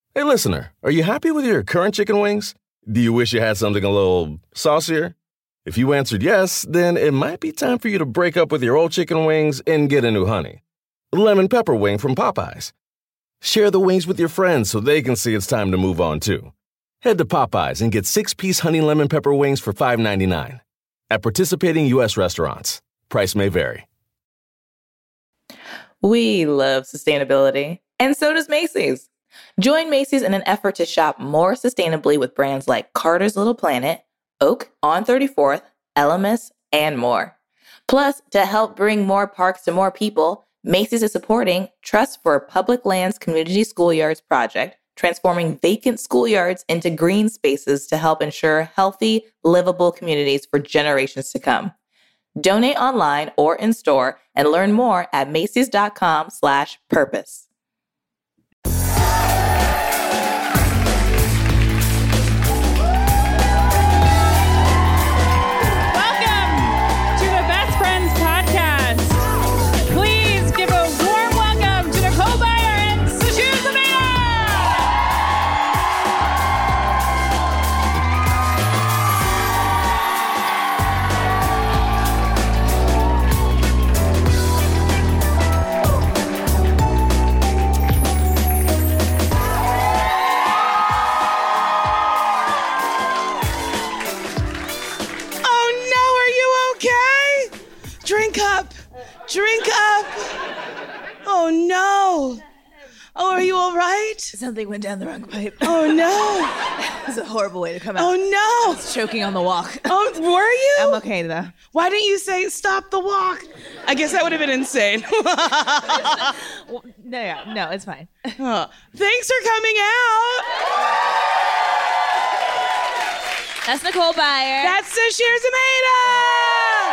Hey, listener, are you happy with your current chicken wings? Do you wish you had something a little saucier? If you answered yes, then it might be time for you to break up with your old chicken wings and get a new honey. Lemon pepper wing from Popeyes. Share the wings with your friends so they can see it's time to move on, too. Head to Popeyes and get 6-piece honey lemon pepper wings for $5.99. At participating U.S. restaurants. Price may vary. We love sustainability, and so does Macy's. Join Macy's in an effort to shop more sustainably with brands like Carter's Little Planet, Oak on 34th, Elemis, and more. Plus, to help bring more parks to more people, Macy's is supporting Trust for Public Lands Community Schoolyards project, transforming vacant schoolyards into green spaces to help ensure healthy, livable communities for generations to come. Donate online or in store and learn more at macys.com/purpose. Drink up. Oh, no. Oh, are you all right? Something went down the wrong pipe. Oh, no. It's a horrible way to come out. Oh, no. I was choking on the walk. Oh, were you? I'm okay, though. Why didn't you say stop the walk? I guess that would have been insane. Well, no, it's fine. Oh, thanks for coming out. That's Nicole Byer. That's Sashir Zameda.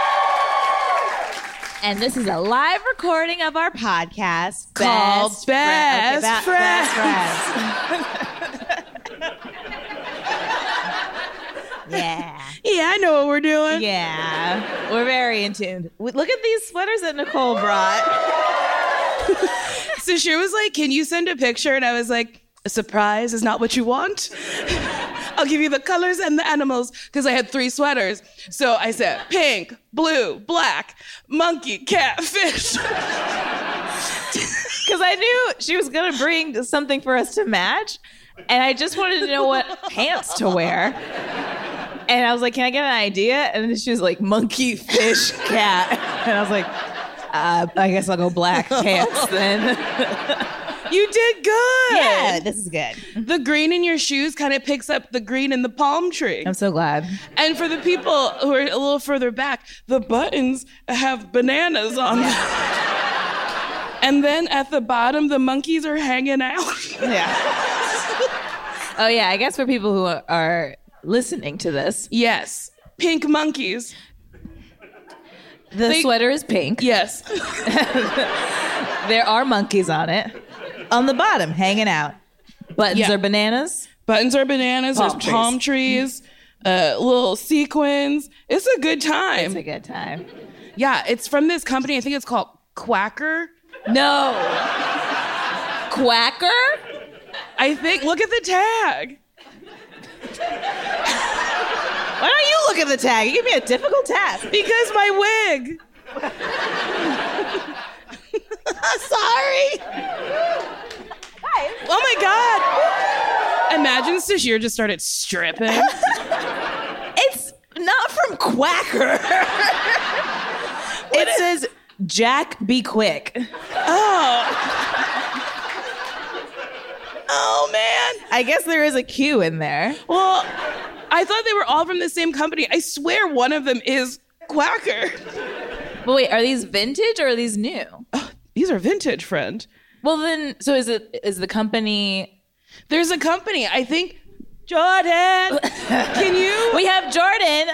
And this is a live recording of our podcast called Best Friends. Yeah. Yeah, I know what we're doing. Yeah. We're very in tune. Look at these sweaters that Nicole brought. Sashir was like, can you send a picture? And I was like, a surprise is not what you want. I'll give you the colors and the animals, because I had 3 sweaters. So I said pink, blue, black, monkey, cat, fish. Because I knew she was going to bring something for us to match. And I just wanted to know what pants to wear. And I was like, can I get an idea? And then she was like, monkey, fish, cat. And I was like, I guess I'll go black pants then. You did good. Yeah, this is good. The green in your shoes kind of picks up the green in the palm tree. I'm so glad. And for the people who are a little further back, the buttons have bananas on them. And then at the bottom, the monkeys are hanging out. Yeah. Oh, yeah, I guess for people who are listening to this. Yes. Pink monkeys. The sweater is pink. Yes. There are monkeys on it. On the bottom, hanging out. Buttons are bananas. Buttons are bananas. There's palm trees, little sequins. It's a good time. It's a good time. Yeah, it's from this company. I think it's called Quacker. No. Quacker? I think. Look at the tag. Why don't you look at the tag? You give me a difficult task. Because my wig. Sorry. Oh my God. Imagine Sashir just started stripping. It's not from Quacker. It says, Jack, be quick. Oh, man. I guess there is a Q in there. Well, I thought they were all from the same company. I swear one of them is Quacker. But wait, are these vintage or are these new? These are vintage, friend. Well, then, so is the company... There's a company, I think... Jordan! Can you... We have Jordan.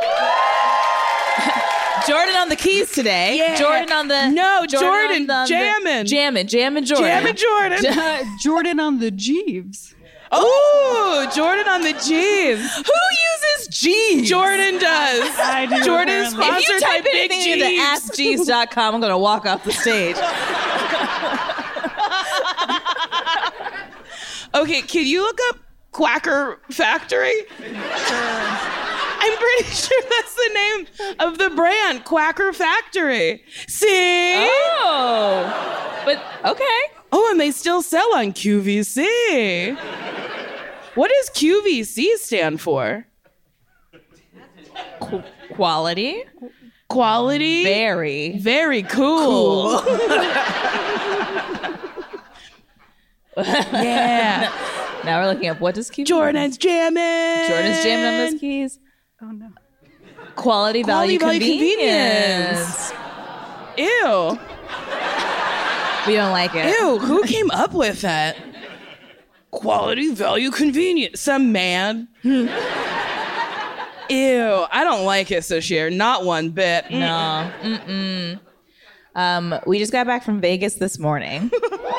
Jordan on the keys today. Yeah. Jordan on the... No, Jordan jamming. Jamming Jordan. Jamming Jordan. Jordan on the Jeeves. Oh, Jordan on the Jeeves. Who uses Jeeves? Jordan does. I do. Jordan's apparently. If you sponsored by type Big anything into Jeeves. AskJeeves.com, I'm going to walk off the stage. Okay, can you look up Quacker Factory? I'm pretty sure that's the name of the brand, Quacker Factory. See? Oh, but okay. Oh, and they still sell on QVC. What does QVC stand for? Quality. Quality? Very cool. Yeah. Now we're looking up what does QVC. Jordan's jamming on those keys. Oh no. Quality value convenience. Ew. We don't like it. Ew, who came up with that? Quality, value, convenience. Some man. Ew, I don't like it, Sashir. Not one bit. No. We just got back from Vegas this morning.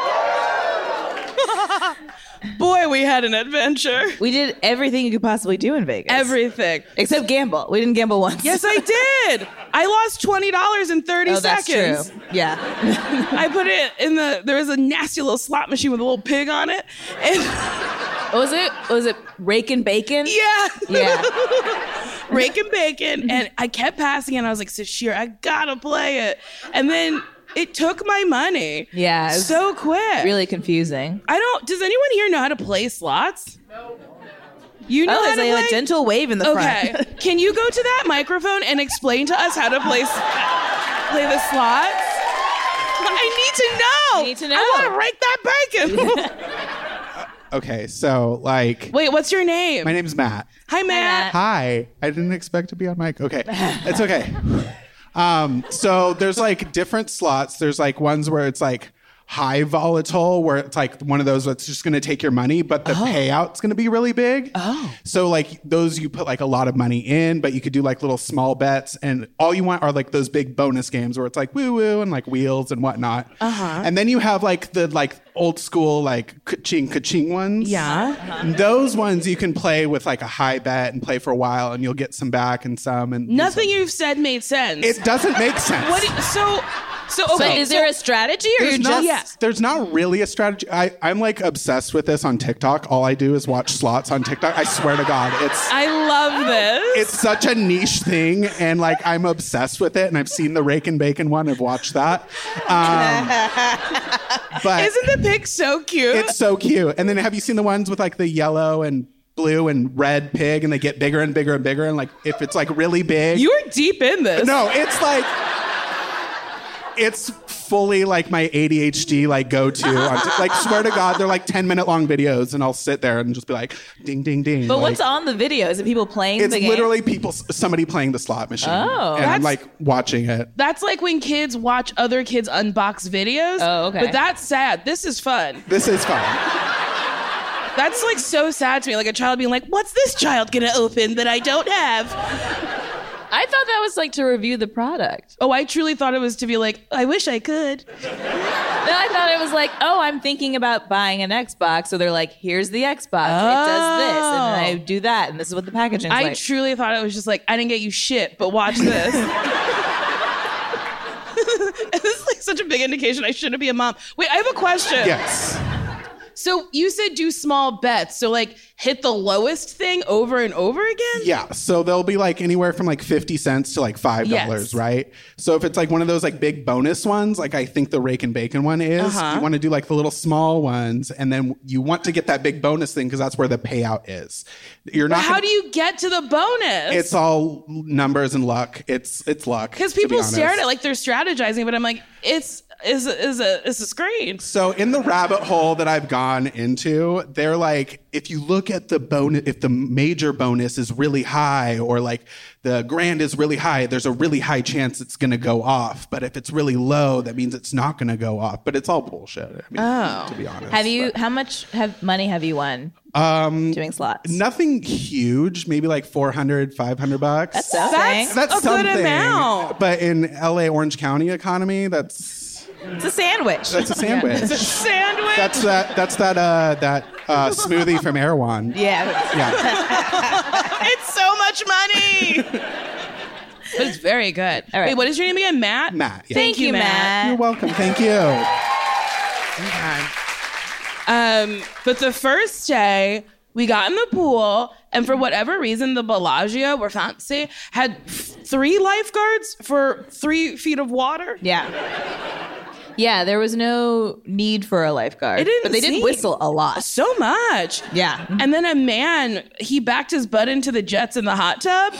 Boy, we had an adventure. We did everything you could possibly do in Vegas. Everything. Except gamble. We didn't gamble once. Yes, I did. I lost $20 in 30 that's seconds. true. Yeah. I put it in there was a nasty little slot machine with a little pig on it. And Was it Rake and Bacon? yeah. Yeah. Rake and bacon. And I kept passing it and I was like, Sashir, I gotta play it. And then it took my money. Yeah. It was So quick. really confusing. Does anyone here know how to play slots? No. You know how There's to play? a gentle wave in the Okay. front. Can you go to that microphone and explain to us how to play the slots? I need to know. You need to know. I want to rake that bacon. Okay, so like, Wait, what's your name? my name's Matt. Hi, Matt. Hi. I didn't expect to be on mic. Okay, it's okay. So there's like different slots. There's like ones where it's like high volatile, where it's like one of those that's just going to take your money, but the payout's going to be really big. Oh. So like those you put like a lot of money in, but you could do like little small bets, and all you want are like those big bonus games where it's like woo woo and like wheels and whatnot. And then you have like the old school like ka-ching ones. Yeah. Those ones you can play with like a high bet and play for a while, and you'll get some back and some. And Nothing you've said made sense. It doesn't make sense. So okay. Is there a strategy or you're just... There's not really a strategy. I'm like obsessed with this on TikTok. All I do is watch slots on TikTok. I swear to God, I love this. it's such a niche thing, and like I'm obsessed with it. And I've seen the Rake and Bacon one. I've watched that. But Isn't the pig so cute? it's so cute. And then have you seen the ones with like the yellow and blue and red pig, and they get bigger and bigger and bigger, and like if it's like really big, You're deep in this. no, it's like it's fully like my ADHD like go-to. Like swear to God, they're like 10-minute long videos, and I'll sit there and just be like ding ding ding. But like, what's on the video? Is it people playing it's the game? literally somebody playing the slot machine. Oh. And I'm like watching it. That's like when kids watch other kids unbox videos. Oh, okay. But that's sad. This is fun. This is fun. That's like so sad to me. Like a child being like, what's this child gonna open that I don't have? I thought that was like to review the product. Oh, I truly thought it was to be like, I wish I could. No, I thought it was like, oh, I'm thinking about buying an Xbox. So they're like, here's the Xbox. It does this. And then I do that. And this is what the packaging's I like. truly thought it was just like, I didn't get you shit, but watch this. And this is like such a big indication I shouldn't be a mom. Wait, I have a question. Yes. So you said do small bets. So like hit the lowest thing over and over again? Yeah. So they'll be like anywhere from like 50 cents to like $5, Yes. right? So if it's like one of those like big bonus ones, like I think the Rake and Bacon one is, you want to do like the little small ones, and then you want to get that big bonus thing because that's where the payout is. You're not. How do you get to the bonus? It's all numbers and luck. It's luck. Because to be people stare at honest. it like they're strategizing, but I'm like, it's a screen. So in the rabbit hole that I've gone into, they're like, if you look at the bonus, if the major bonus is really high, or like the grand is really high, there's a really high chance it's going to go off. But if it's really low, that means it's not going to go off. But it's all bullshit. I mean, to be honest. How much money have you won doing slots? Nothing huge, maybe like $400, $500. That's something. That's a something. good amount. But in LA Orange County economy, It's a sandwich. that's a sandwich. It's a sandwich. That's that smoothie from Erewhon. Yeah. Yeah. It's so much money. But it's very good. All right. Wait, what is your name again? Matt? Matt. Yeah. Thank you, Matt. You're welcome. Thank you. But the first day, we got in the pool, and for whatever reason, the Bellagio, we're fancy, had 3 lifeguards for 3 feet of water. Yeah, there was no need for a lifeguard. It didn't but they did seem- whistle a lot. So much. Yeah. And then a man, he backed his butt into the jets in the hot tub.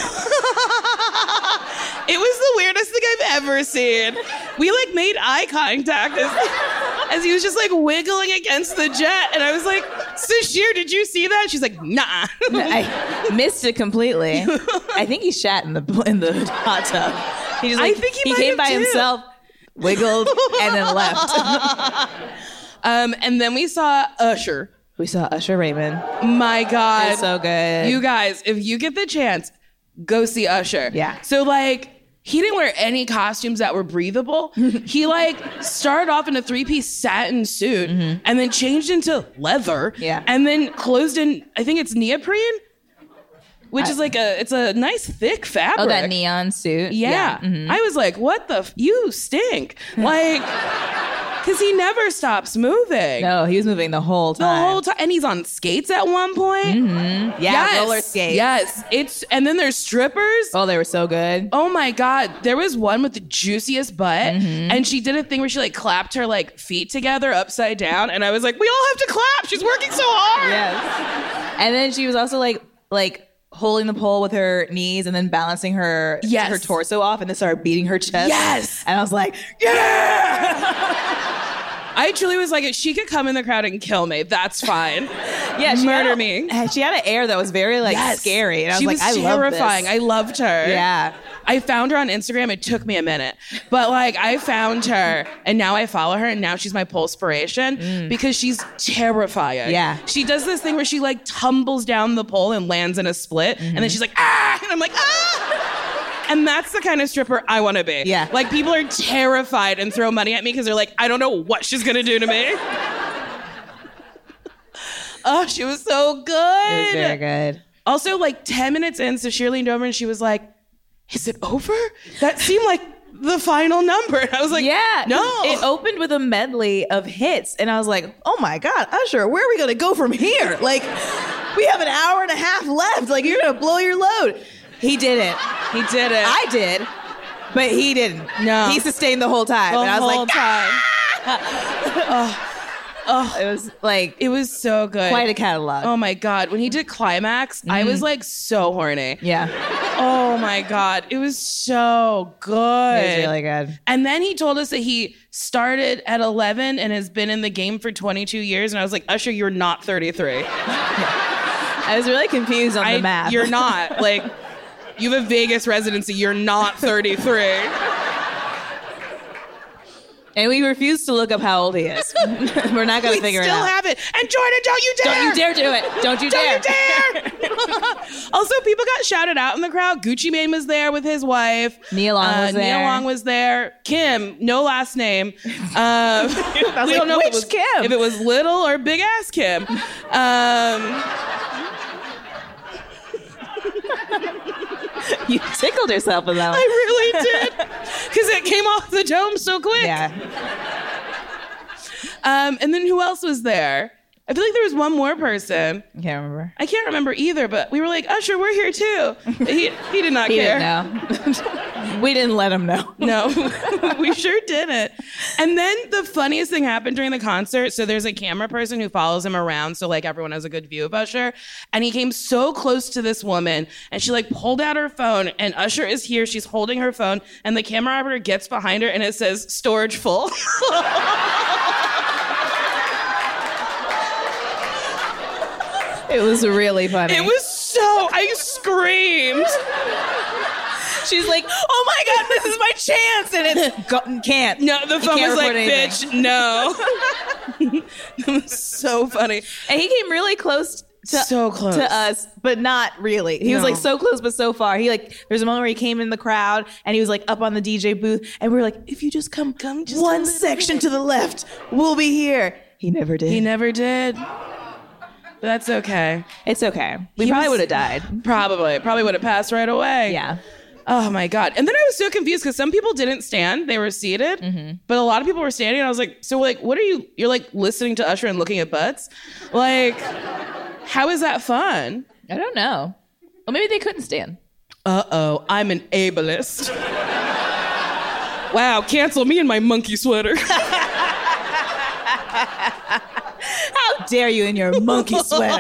It was the weirdest thing I've ever seen. We like made eye contact as he was just like wiggling against the jet. And I was like, Sashir, did you see that? She's like, nah. I missed it completely. I think he shat in the hot tub. He just I think he might came have by too. himself, wiggled, and then left. And then we saw Usher. We saw Usher Raymond. My God. It's so good. You guys, if you get the chance, go see Usher. Yeah. So like, he didn't wear any costumes that were breathable. He like started off in a 3-piece satin suit and then changed into leather. Yeah. And then closed in, I think it's neoprene, which is like it's a nice thick fabric. Oh, that neon suit. Yeah. I was like, what the, you stink. Like, because he never stops moving. No, he was moving the whole The time. whole time. And he's on skates at one point. Yeah, Yes. roller skates. Yes. And then there's strippers. Oh, they were so good. Oh my God. There was one with the juiciest butt. And she did a thing where she like clapped her like feet together upside down. And I was like, we all have to clap. She's working so hard. Yes. And then she was also like holding the pole with her knees and then balancing her her torso off and then started beating her chest. Yes. And I was like, I truly was like, if she could come in the crowd and kill me, that's fine. yeah, she Murder had me. She had an air that was very scary. And I was She like, I love terrifying. this. I loved her. Yeah. I found her on Instagram. It took me a minute, but like I found her and now I follow her and now she's my Polespiration because she's terrifying. Yeah. She does this thing where she like tumbles down the pole and lands in a split and then she's like, ah, and I'm like, ah. And that's the kind of stripper I want to be. Yeah. Like people are terrified and throw money at me because they're like, I don't know what she's going to do to me. Oh, she was so good. It was very good. Also, like 10 minutes in, so she leaned over and she was like, is it over? That seemed like the final number. And I was like, Yeah. no. It opened with a medley of hits. And I was like, oh my God, Usher, where are we going to go from here? Like, we have an hour and a half left. Like, you're going to blow your load. He didn't. He did it. I did, but he didn't. No. He sustained the whole time. the and I was whole like, time. it was like It was so good. quite a catalog. Oh my God. When he did Climax, I was like so horny. Yeah. Oh my God. It was so good. It was really good. And then he told us that he started at 11 and has been in the game for 22 years. And I was like, Usher, you're not 33. I was really confused on the math. You're not. Like, you have a Vegas residency. You're not 33. And we refused to look up how old he is. We're not going to figure it still out. have it. And Jordan, don't you dare. Don't you dare do it. Don't you dare. Don't you dare. Also, people got shouted out in the crowd. Gucci Mane was there with his wife. Nia Long was there. Nia Long was there. Kim, no last name. We like, don't know which if it was Kim? If it was little or big ass Kim. You tickled yourself with that one. I really did. Because it came off the dome so quick. Yeah. And then who else was there? I feel like there was one more person. I can't remember. I can't remember either, but we were like, Usher, we're here too. He did not He care. didn't know. We didn't let him know. No, we sure didn't. And then the funniest thing happened during the concert. So there's a camera person who follows him around. So like everyone has a good view of Usher. And he came so close to this woman and she like pulled out her phone and Usher is here. She's holding her phone and the camera operator gets behind her and it says storage full. It was really funny. It was so, I screamed. She's like, oh my God, this is my chance. And it's can't. No, the phone can't was like, record anything. bitch, no. It was so funny. And he came really close So close. to us, but not really. He was No. like so close, but so far. There's a moment where he came in the crowd and he was like up on the DJ booth, and we were like, if you just come just one a little section to the left, we'll be here. He never did. He never did. But that's okay. It's okay. We He probably was- would have died. Probably would have passed right away. Yeah. Oh my God. And then I was so confused because some people didn't stand. They were seated. But a lot of people were standing. And I was like, so like, what are you? You're like listening to Usher and looking at butts? Like, how is that fun? I don't know. Well, maybe they couldn't stand. Uh-oh, I'm an ableist. Wow, cancel me and my monkey sweater. How dare you in your monkey sweater?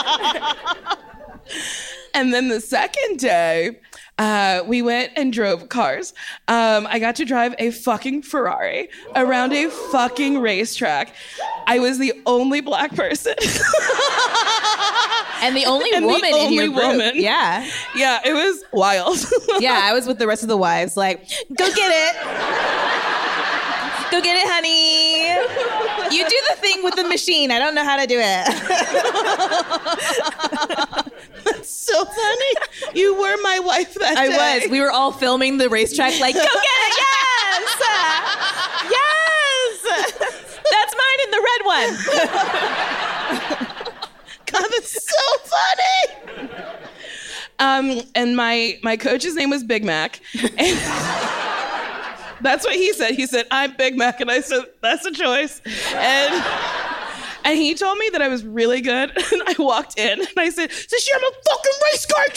And then the second day, we went and drove cars. I got to drive a fucking Ferrari around a fucking racetrack. I was the only black person. And the only woman in your group. Woman. Yeah. Yeah, it was wild. Yeah, I was with the rest of the wives like, go get it. Go get it, honey. You do the thing with the machine. I don't know how to do it. That's so funny. You were my wife that day. I was. We were all filming the racetrack like, go get it, yes! Yes! That's mine in the red one. God, that's so funny. And my coach's name was Big Mac. And that's what he said. He said, I'm Big Mac. And I said, that's a choice. And he told me that I was really good. And I walked in and I said, Sashi, I'm a fucking race car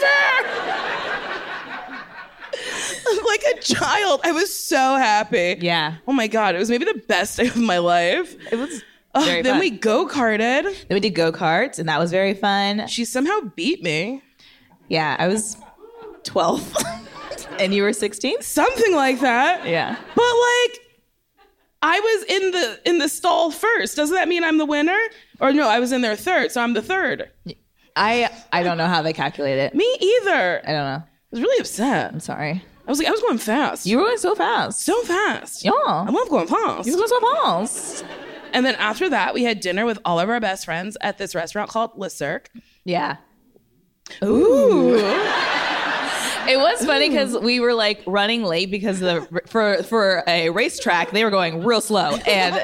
driver. Like a child. I was so happy. Yeah. Oh my God. It was maybe the best day of my life. It was Then fun. we go-karted. Then we did go-karts, and that was very fun. She somehow beat me. Yeah, I was 12. And you were 16? Something like that. Yeah. But like, I was in the stall first. Doesn't that mean I'm the winner? Or no, I was in there third, so I'm the third. I don't know how they calculate it. Me either. I don't know. I was really upset. I'm sorry. I was going fast. You were going so fast. So fast. Yeah. I love going fast. You were going so fast. And then after that, we had dinner with all of our best friends at this restaurant called Le Cirque. Yeah. Ooh. It was funny because we were like running late because for a racetrack, they were going real slow. And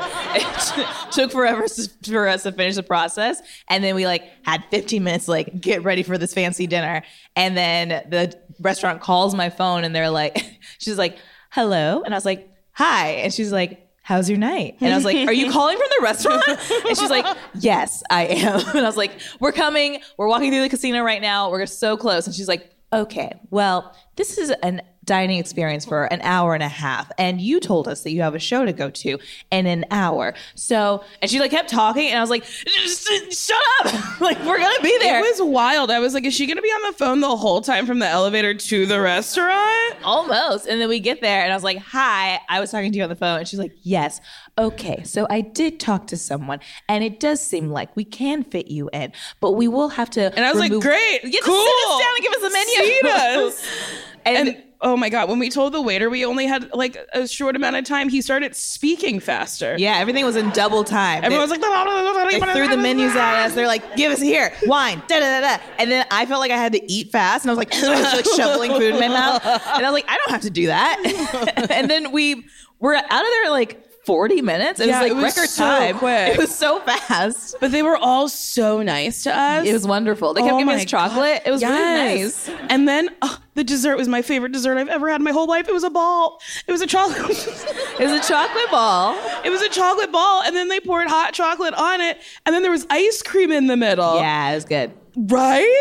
it took forever for us to finish the process. And then we like had 15 minutes to like get ready for this fancy dinner. And then the restaurant calls my phone and they're like, she's like, hello. And I was like, hi. And she's like, how's your night? And I was like, are you calling from the restaurant? And she's like, yes, I am. And I was like, we're coming. We're walking through the casino right now. We're so close. And she's like, okay, well, this is a dining experience for an hour and a half. And you told us that you have a show to go to in an hour. So, and she like kept talking and I was like, shut up. Like, we're going to be there. It was wild. I was like, is she going to be on the phone the whole time from the elevator to the restaurant? Almost. And then we get there and I was like, hi, I was talking to you on the phone. And she's like, yes. Okay, so I did talk to someone and it does seem like we can fit you in, but we will have to. And I was like, great, Get cool. to sit us down and give us a menu. Seat us. and oh my God, when we told the waiter we only had like a short amount of time, he started speaking faster. yeah, everything was in double time. Everyone was like, They threw the menus at us. They're like, give us here, wine, da da da da. And then I felt like I had to eat fast, and I was like, shoveling food in my mouth. And I was like, I don't have to do that. And then we were out of there in like 40 minutes. It was like record so time. quick. It was so fast. But they were all so nice to us. It was wonderful. They kept giving us chocolate. God. It was really nice. And then the dessert was my favorite dessert I've ever had in my whole life. It was a ball. It was a chocolate. It was a chocolate ball. It was a chocolate ball. And then they poured hot chocolate on it. And then there was ice cream in the middle. Yeah, it was good. Right?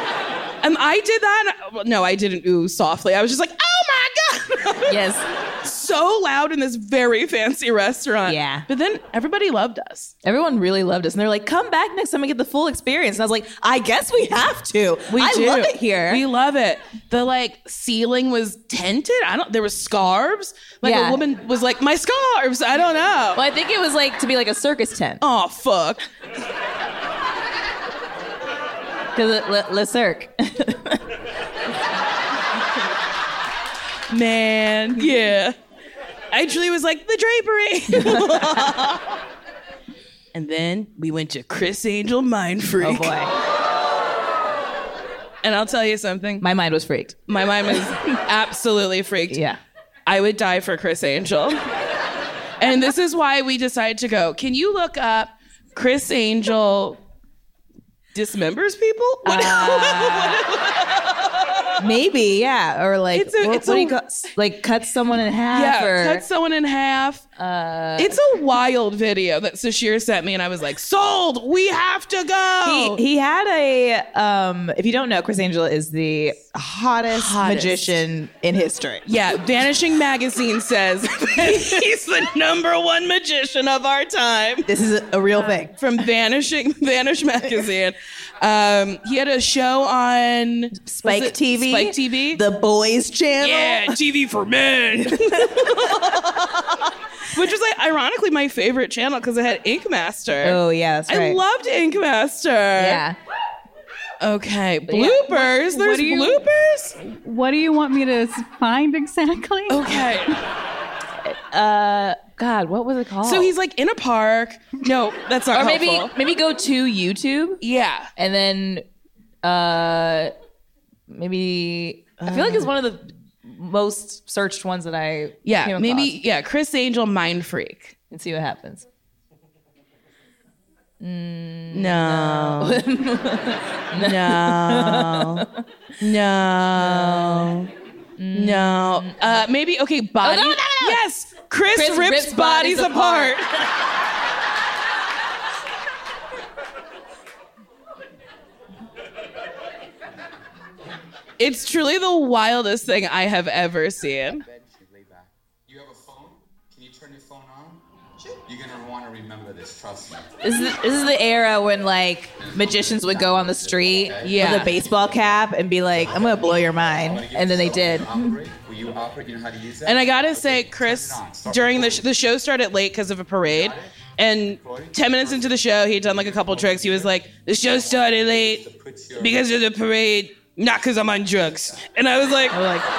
And I did that. No, I didn't ooh softly. I was just like, oh my God. Yes. So loud in this very fancy restaurant. Yeah. But then everybody loved us. Everyone really loved us. And they're like, come back next time and get the full experience. And I was like, I guess we have to. I love it here. We love it. The like ceiling was tinted. There was scarves. Like Yeah. a woman was like, my scarves. I don't know. Well, I think it was like to be like a circus tent. Oh, fuck. Because Le Cirque. Man, yeah. I truly was like, the drapery. And then we went to Chris Angel Mind Freak. Oh boy. And I'll tell you something. My mind was freaked. My mind was absolutely freaked. Yeah. I would die for Chris Angel. And this is why we decided to go. Can you look up Chris Angel dismembers people? Maybe, yeah. Or like, It's a- what it's do a- you call, like cut someone in half? Yeah, or cut someone in half. It's a wild video that Sashir sent me, and I was like, sold! We have to go! He had a, if you don't know, Chris Angel is the hottest magician in history. Yeah, Vanishing Magazine says he's the #1 magician of our time. This is a real thing. From Vanish Magazine. He had a show on Spike TV. Spike TV. The Boys Channel. Yeah, TV for men. Which was like ironically my favorite channel because it had Ink Master. Oh yeah, that's right. I loved Ink Master. Yeah. Okay, bloopers. There's bloopers. What do you want me to find exactly? Okay. God, what was it called? So he's like in a park. No, that's not or helpful. maybe go to YouTube. Yeah. And then maybe I feel like it's one of the most searched ones that I came across. Chris Angel Mind Freak. And see what happens. No. No. Maybe body. no. Yes. Chris rips bodies apart. It's truly the wildest thing I have ever seen. You have a phone? Can you turn your phone on? You're gonna want to remember this, trust me. This is the era when like magicians would go on the street with a baseball cap and be like, "I'm gonna blow your mind," and then they did. Will you operate? You know how to use that? And I gotta say, Chris, during the show started late because of a parade. And 10 minutes into the show, he'd done like a couple tricks. He was like, "The show started late because of the parade, not because I'm on drugs." And I was like,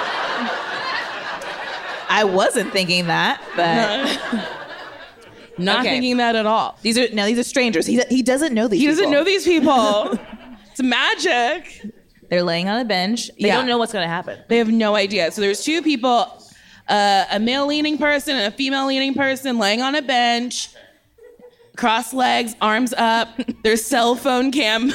I wasn't thinking that, but not thinking that at all. These are strangers. He doesn't know these. He people. doesn't know these people. It's magic. They're laying on a bench. They don't know what's gonna happen. They have no idea. So there's two people, a male-leaning person and a female-leaning person laying on a bench. Cross legs, arms up. There's cell phone cam.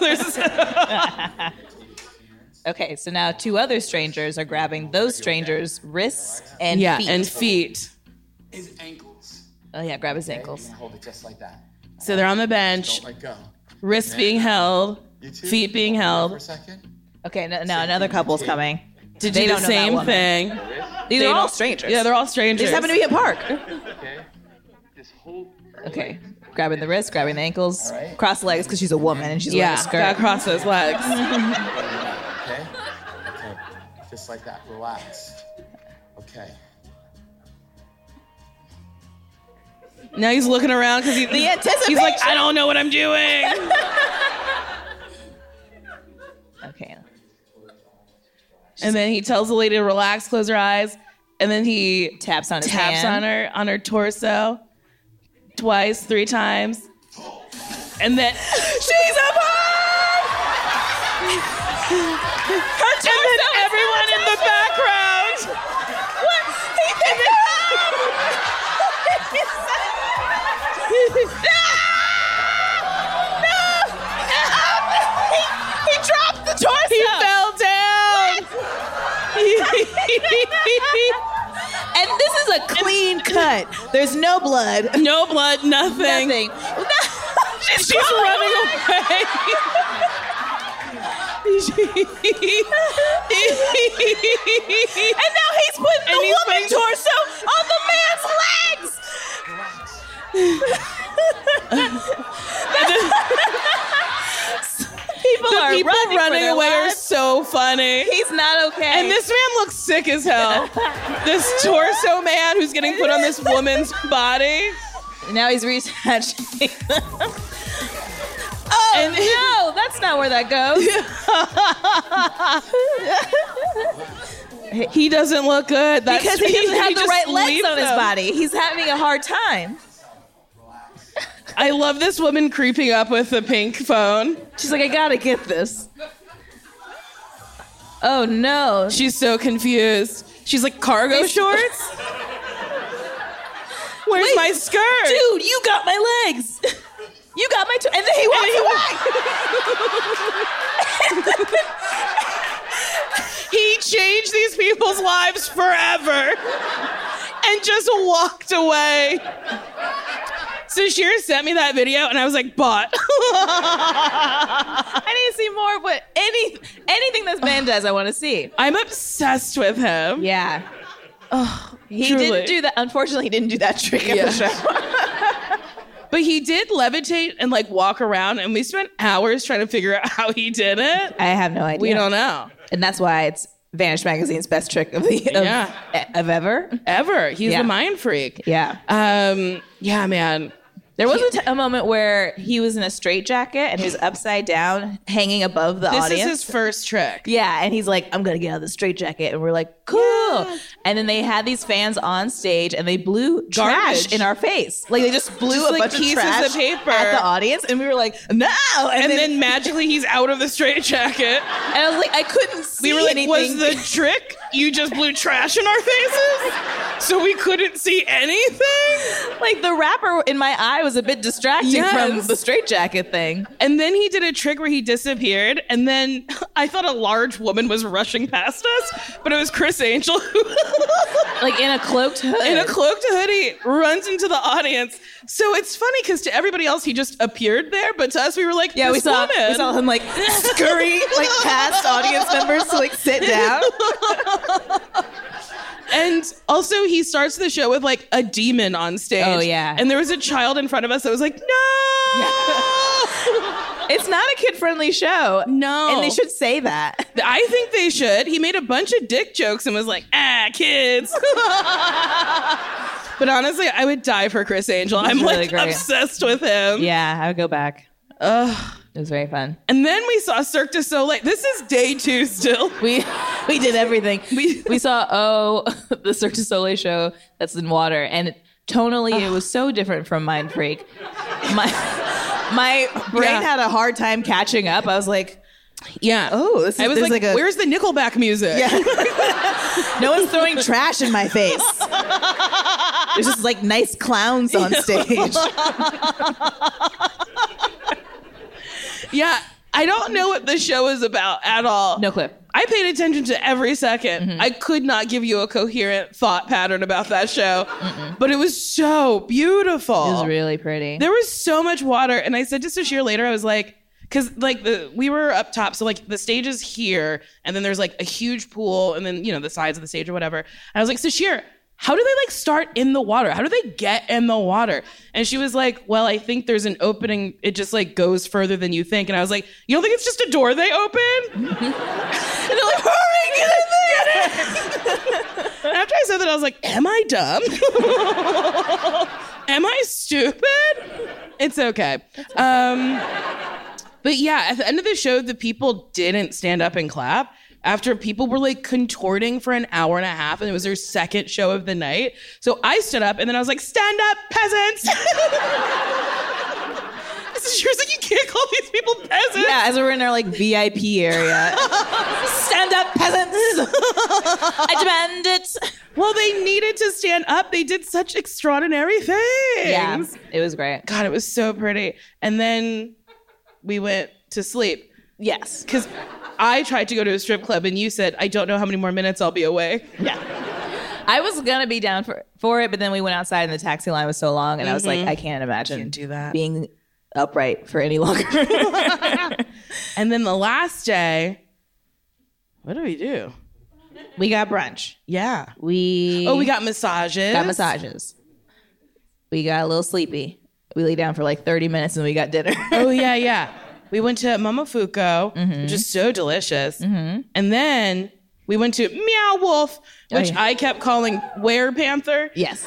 Okay, so now two other strangers are grabbing those strangers' wrists and feet. and feet. His ankles. Oh yeah, grab his You're ankles. gonna hold it just like that. So they're on the bench, Don't let go. wrists being held, You two, feet being for a held. second. Okay, now another couple's coming. To They do the don't know that same woman. thing. These They are all don't- strangers. Yeah, they're all They strangers. just happen to be at park. Okay. Just hold. Okay, grabbing the wrist, grabbing the ankles, right. cross legs because she's a woman and she's wearing a skirt. gotta cross those legs. Okay. Okay. Just like that. Relax. Okay. Now he's looking around because The anticipation. he's like, I don't know what I'm doing. Okay. And then he tells the lady to relax, close her eyes, and then he Taps on his taps hand. on her torso twice, 3 times, and then she's a bird. Her torso. And then everyone in the background. What? He dropped the torso. He fell down. And this is a clean cut. There's no blood. No blood, nothing. Nothing. She's running away. And now he's putting the woman's torso on the man's legs. People are People running, running for their away are lives. so funny. He's not okay. And this man looks sick as hell. This torso man who's getting put on this woman's body. now he's reattaching. Oh And- no, that's not where that goes. He doesn't look good. That's Because he doesn't have the just right legs leaves on his them. body. He's having a hard time. I love this woman creeping up with the pink phone. She's like, I gotta get this. Oh no. She's so confused. She's like, cargo shorts? Where's Wait, my skirt? Dude, you got my legs. You got my and then he walks away. people's lives forever. And just walked away. So Sashir sent me that video, and I was like, bought. I need to see more, but anything this man does, I want to see. I'm obsessed with him. Yeah. He Truly. didn't do that. Unfortunately, he didn't do that trick at the show. But he did levitate and like walk around, and we spent hours trying to figure out how he did it. I have no idea. We don't know. And that's why it's Vanish Magazine's best trick of ever. Ever. He's Yeah. the mind freak. Yeah. Yeah, man. There was a moment where he was in a straitjacket and he was upside down, hanging above the This audience. is his first trick. Yeah, and he's like, I'm gonna get out of the straitjacket. And we're like, cool. Yeah. And then they had these fans on stage and they blew trash Garbage. in our face. Like they just blew Just a like bunch of pieces trash of paper. at the audience. And we were like, no. And then magically he's out of the straitjacket. and I was like, I couldn't see We were like, anything. was the trick you just blew trash in our faces? So we couldn't see anything? Like the rapper in my eye was a bit distracting from Yes. the straitjacket thing. And then he did a trick where he disappeared, and then I thought a large woman was rushing past us, but it was Chris Angel who, Like in a cloaked hood. in a cloaked hoodie, runs into the audience. So it's funny because to everybody else, he just appeared there, but to us, we were like, Yeah, this we saw woman. him like scurry like past audience members to like sit down. And also, he starts the show with like a demon on stage. Oh, yeah. And there was a child in front of us that was like, no! It's not a kid-friendly show. No. And they should say that. I think they should. He made a bunch of dick jokes and was like, kids. But honestly, I would die for Chris Angel. I'm really like great. obsessed with him. Yeah, I would go back. Ugh. It was very fun. And then we saw Cirque du Soleil. This is day 2 still. We did everything. We saw the Cirque du Soleil show that's in water, and tonally it was so different from Mind Freak. My brain had a hard time catching up. I was like, Yeah. oh, this is I was there's like, a where's the Nickelback music? Yeah. No one's throwing trash in my face. There's just like nice clowns on stage. Yeah. I don't know what the show is about at all. No clue. I paid attention to every second. I could not give you a coherent thought pattern about that show, but it was so beautiful. It was really pretty. There was so much water, and I said to Sashir later, I was like, because like we were up top, so like the stage is here, and then there's like a huge pool, and then the sides of the stage or whatever. And I was like, Sashir, how do they like start in the water? How do they get in the water? And she was like, well, I think there's an opening. It just like goes further than you think. And I was like, you don't think it's just a door they open? And they're like, hurry, get in there. And after I said that, I was like, am I dumb? Am I stupid? It's okay. But yeah, at the end of the show, the people didn't stand up and clap. After people were like contorting for an hour and a half, and it was their second show of the night. So I stood up and then I was like, stand up, peasants. She was like, you can't call these people peasants. Yeah, as we're in our like VIP area. Stand up, peasants. I demand it. Well, they needed to stand up. They did such extraordinary things. Yeah, it was great. God, it was so pretty. And then we went to sleep. Yes. Because I tried to go to a strip club and you said, I don't know how many more minutes I'll be awake. Yeah. I was going to be down for it, but then we went outside and the taxi line was so long and I was like, I can't imagine Can't do that. being upright for any longer. And then the last day, what do we do? We got brunch. Yeah. We got massages. got massages. We got a little sleepy. We lay down for like 30 minutes and we got dinner. Oh, yeah. We went to Momofuku, which is so delicious. And then we went to Meow Wolf, which I kept calling Were Panther. Yes.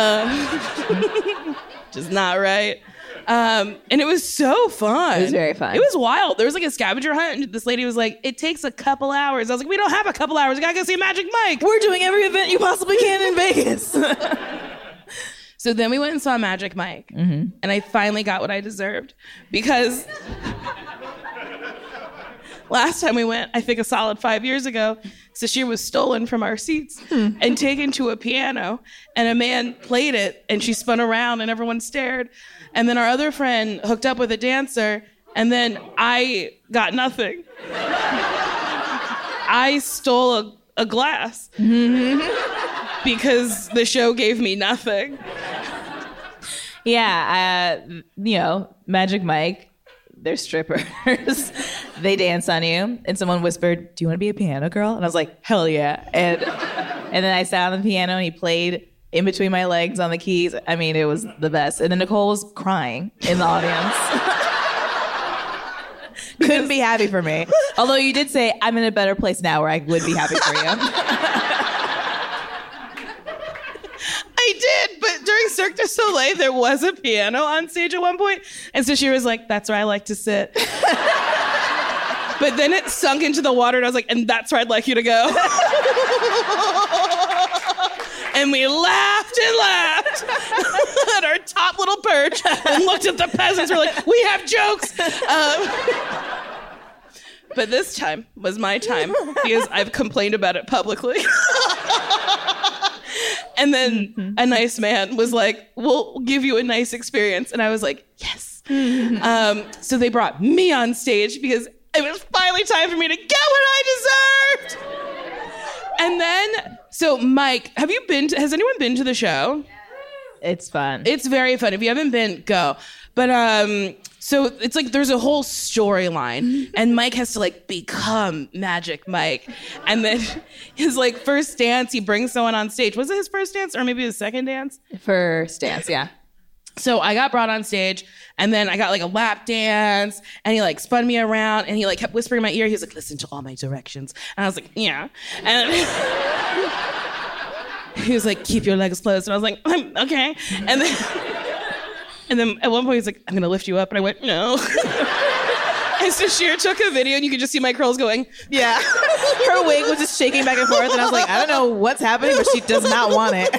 Which is not right. And it was so fun. It was very fun. It was wild. There was like a scavenger hunt, and this lady was like, it takes a couple hours. I was like, we don't have a couple hours. We gotta go see Magic Mike. We're doing every event you possibly can in Vegas. So then we went and saw Magic Mike, and I finally got what I deserved because last time we went, I think a solid 5 years ago, Sashir was stolen from our seats and taken to a piano, and a man played it, and she spun around, and everyone stared. And then our other friend hooked up with a dancer, and then I got nothing. I stole a glass because the show gave me nothing. Yeah, Magic Mike, they're strippers. They dance on you. And someone whispered, "Do you want to be a piano girl?" And I was like, hell yeah. And then I sat on the piano and he played in between my legs on the keys. I mean, it was the best. And then Nicole was crying in the audience. Couldn't be happy for me. Although you did say, I'm in a better place now where I would be happy for you. I did, but during Cirque du Soleil, there was a piano on stage at one point. And so she was like, that's where I like to sit. But then it sunk into the water and I was like, and that's where I'd like you to go. And we laughed and laughed at our top little perch and looked at the peasants. We're like, we have jokes. But this time was my time because I've complained about it publicly. And then a nice man was like, we'll give you a nice experience. And I was like, yes. So they brought me on stage because it was finally time for me to get what I deserved. And then, so Mike, has anyone been to the show? It's fun. It's very fun. If you haven't been, go. But so it's like there's a whole storyline, and Mike has to like become Magic Mike. And then his like first dance, he brings someone on stage. Was it his first dance or maybe his second dance? First dance, yeah. So I got brought on stage, and then I got like a lap dance, and he like spun me around, and he like kept whispering in my ear. He was like, listen to all my directions. And I was like, yeah. And he was like, keep your legs closed. And I was like, okay. And then at one point he's like, I'm gonna lift you up. And I went, no. And so Sheer took a video and you could just see my curls going. Yeah. Her wig was just shaking back and forth. And I was like, I don't know what's happening, but she does not want it.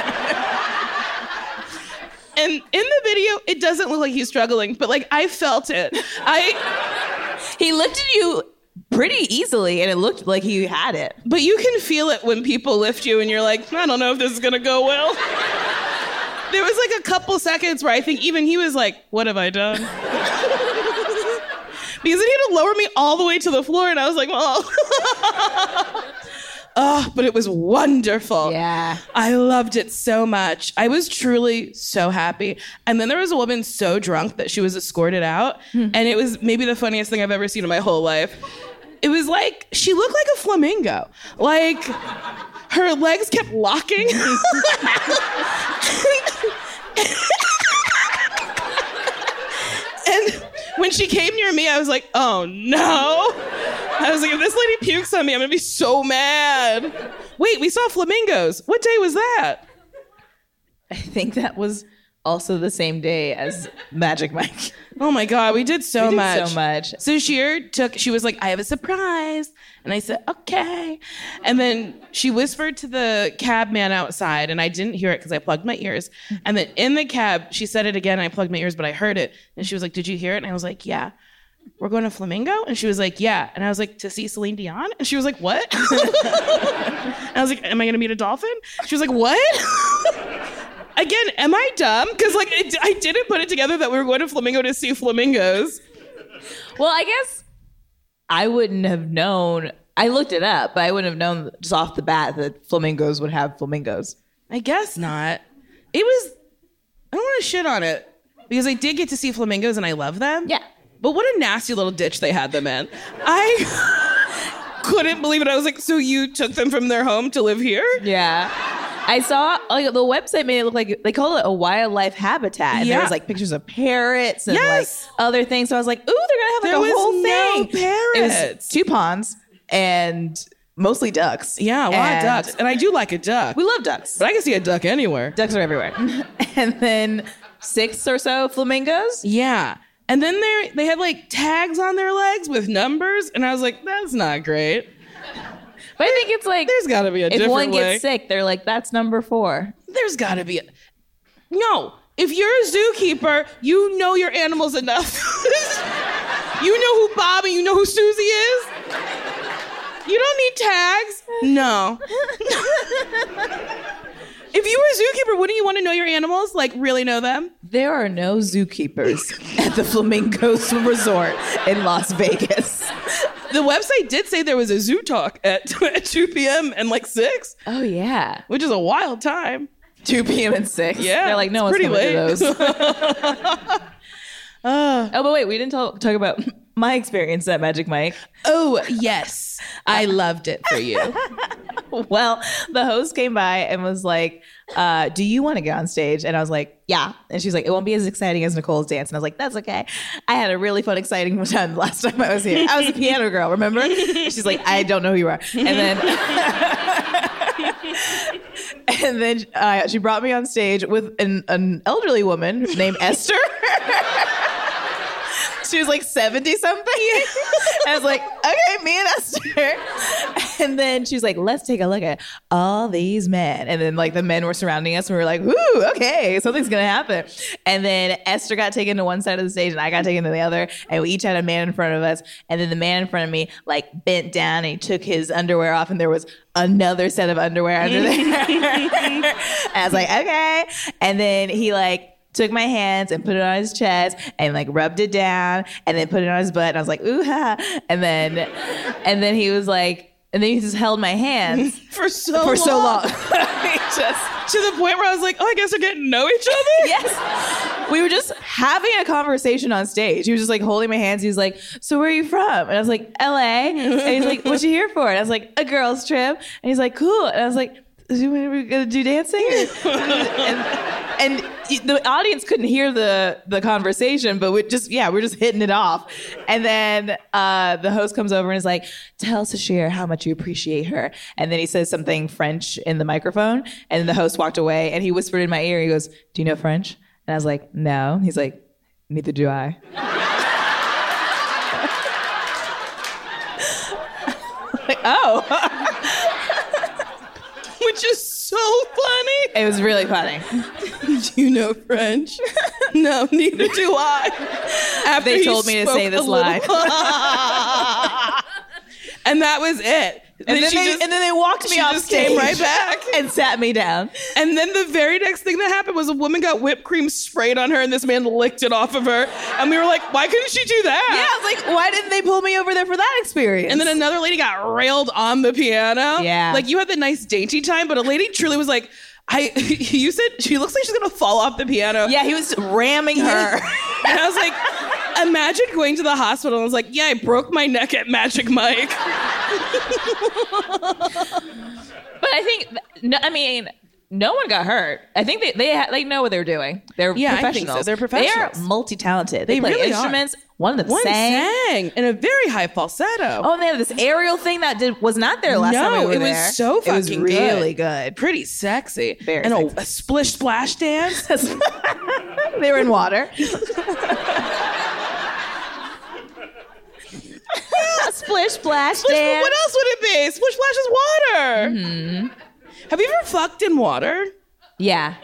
And in the video, it doesn't look like he's struggling, but like I felt it. He lifted you pretty easily and it looked like he had it. But you can feel it when people lift you and you're like, I don't know if this is gonna go well. There was like a couple seconds where I think even he was like, what have I done? Because then he had to lower me all the way to the floor and I was like, oh. Oh, but it was wonderful. Yeah. I loved it so much. I was truly so happy. And then there was a woman so drunk that she was escorted out. And it was maybe the funniest thing I've ever seen in my whole life. It was like, she looked like a flamingo. Like, her legs kept locking. And when she came near me, I was like, oh no. I was like, if this lady pukes on me, I'm gonna be so mad. Wait, we saw flamingos. What day was that? I think that was also the same day as Magic Mike. Oh my God, we did so much. So much. So she was like, I have a surprise. And I said, okay. And then she whispered to the cab man outside, and I didn't hear it because I plugged my ears. And then in the cab, she said it again, and I plugged my ears, but I heard it. And she was like, did you hear it? And I was like, yeah. We're going to Flamingo? And she was like, yeah. And I was like, to see Celine Dion? And she was like, what? And I was like, am I going to meet a dolphin? She was like, what? Again, am I dumb? Because like I didn't put it together that we were going to Flamingo to see flamingos. Well, I guess I wouldn't have known. I looked it up, but I wouldn't have known just off the bat that flamingos would have flamingos. I guess not. I don't want to shit on it because I did get to see flamingos and I love them. Yeah. But what a nasty little ditch they had them in. I couldn't believe it. I was like, so you took them from their home to live here? Yeah. I saw like the website made it look like they call it a wildlife habitat. And there was like pictures of parrots and like other things. So I was like, ooh, they're gonna have like a whole thing. Parrots. It was 2 ponds and mostly ducks. Yeah, a lot of ducks. And I do like a duck. We love ducks. But I can see a duck anywhere. Ducks are everywhere. And then 6 or so flamingos. Yeah. And then they had like tags on their legs with numbers. And I was like, that's not great. But I think it's like, there's got to be a different way. If one gets sick, they're like, that's number 4. There's got to be No. If you're a zookeeper, you know your animals enough. You know who Bob and you know who Susie is. You don't need tags. No. If you were a zookeeper, wouldn't you want to know your animals? Like, really know them? There are no zookeepers at the Flamingos Resort in Las Vegas. The website did say there was a zoo talk at 2 p.m. and like 6, Oh, yeah. which is a wild time. 2 p.m. and 6. Yeah, They're like, no it's one's pretty coming to late. those. Oh, but wait, we didn't talk about my experience at Magic Mike. Oh, yes. I loved it for you. Well, the host came by and was like, do you want to get on stage? And I was like, yeah. And she's like, it won't be as exciting as Nicole's dance. And I was like, that's okay. I had a really fun, exciting time the last time I was here. I was a piano girl, remember? And she's like, I don't know who you are. And then she brought me on stage with an elderly woman named Esther. She was like 70 something. I was like, okay, me and Esther. And then she was like, let's take a look at all these men. And then like the men were surrounding us and we were like, whoo, okay, something's gonna happen. And then Esther got taken to one side of the stage and I got taken to the other. And we each had a man in front of us. And then the man in front of me like bent down and he took his underwear off and there was another set of underwear under there. And I was like, okay. And then he like took my hands and put it on his chest and like rubbed it down and then put it on his butt. And I was like, ooh, ha. And then he was like, and then he just held my hands for so long. Just to the point where I was like, oh, I guess they're getting to know each other? Yes. We were just having a conversation on stage. He was just like holding my hands. He was like, so where are you from? And I was like, LA. And he's like, what you here for? And I was like, a girl's trip. And he's like, cool. And I was like, are we gonna do dancing? And the audience couldn't hear the conversation, but we're just hitting it off. And then the host comes over and is like, tell Sashir how much you appreciate her. And then he says something French in the microphone. And then the host walked away and he whispered in my ear, he goes, do you know French? And I was like, no. He's like, neither do I. Like, oh. Which is so funny. It was really funny. Do you know French? No, neither do I. After they told me to say this line. And that was it. And then they walked me off stage. Came right back and sat me down. And then the very next thing that happened was a woman got whipped cream sprayed on her and this man licked it off of her. And we were like, why couldn't she do that? Yeah, I was like, why didn't they pull me over there for that experience? And then another lady got railed on the piano. Yeah. Like you had the nice dainty time, but a lady truly was like, you said she looks like she's gonna fall off the piano. Yeah, he was ramming her. And I was like, imagine going to the hospital and I was like, yeah, I broke my neck at Magic Mike. But I think, no one got hurt. I think they know what they're doing. They're professionals. I think so. They're professionals. They are multi-talented. They play really instruments. Are. One of them sang in a very high falsetto. Oh, and they have this aerial thing that was not there last time we were there. No, it was so fucking good. It was really good. Pretty sexy. Very and sexy. A splish splash dance. They were in water. Splish splash dance. What else would it be? Splish splash is water. Mm-hmm. Have you ever fucked in water? Yeah.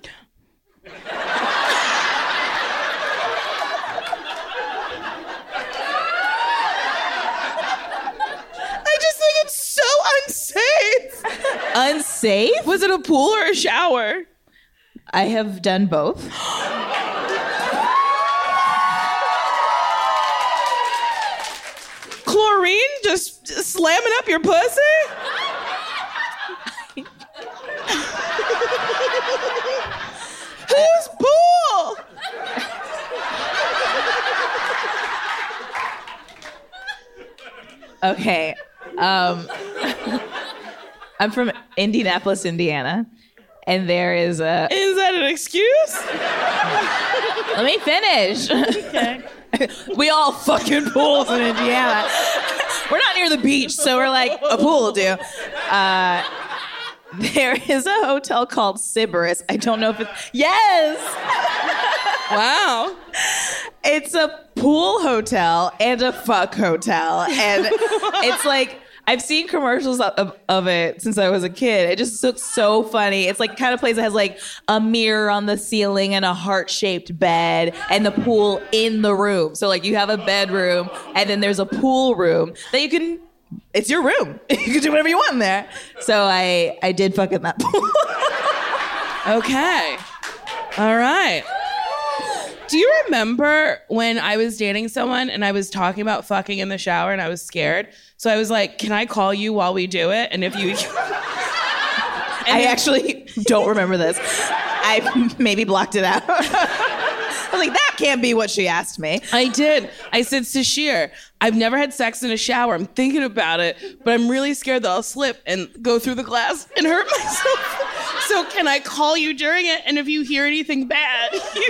I just think it's so unsafe. Unsafe? Was it a pool or a shower? I have done both. Chlorine just slamming up your pussy? Whose pool? Okay. I'm from Indianapolis, Indiana. And there is a... Is that an excuse? Let me finish. Okay. We all fucking pools in Indiana. We're not near the beach, so we're like, a pool will do. There is a hotel called Sybaris. I don't know if it's... Yes! Wow. It's a pool hotel and a fuck hotel. And it's like... I've seen commercials of it since I was a kid. It just looks so funny. It's like kind of place that has like a mirror on the ceiling and a heart-shaped bed and the pool in the room. So like you have a bedroom and then there's a pool room that you can, it's your room. You can do whatever you want in there. So I did fuck in that pool. Okay. All right. Do you remember when I was dating someone and I was talking about fucking in the shower and I was scared? So I was like, can I call you while we do it? And if you... I actually don't remember this. I maybe blocked it out. I was like, that can't be what she asked me. I did. I said, Sashir, I've never had sex in a shower. I'm thinking about it, but I'm really scared that I'll slip and go through the glass and hurt myself. So can I call you during it? And if you hear anything bad,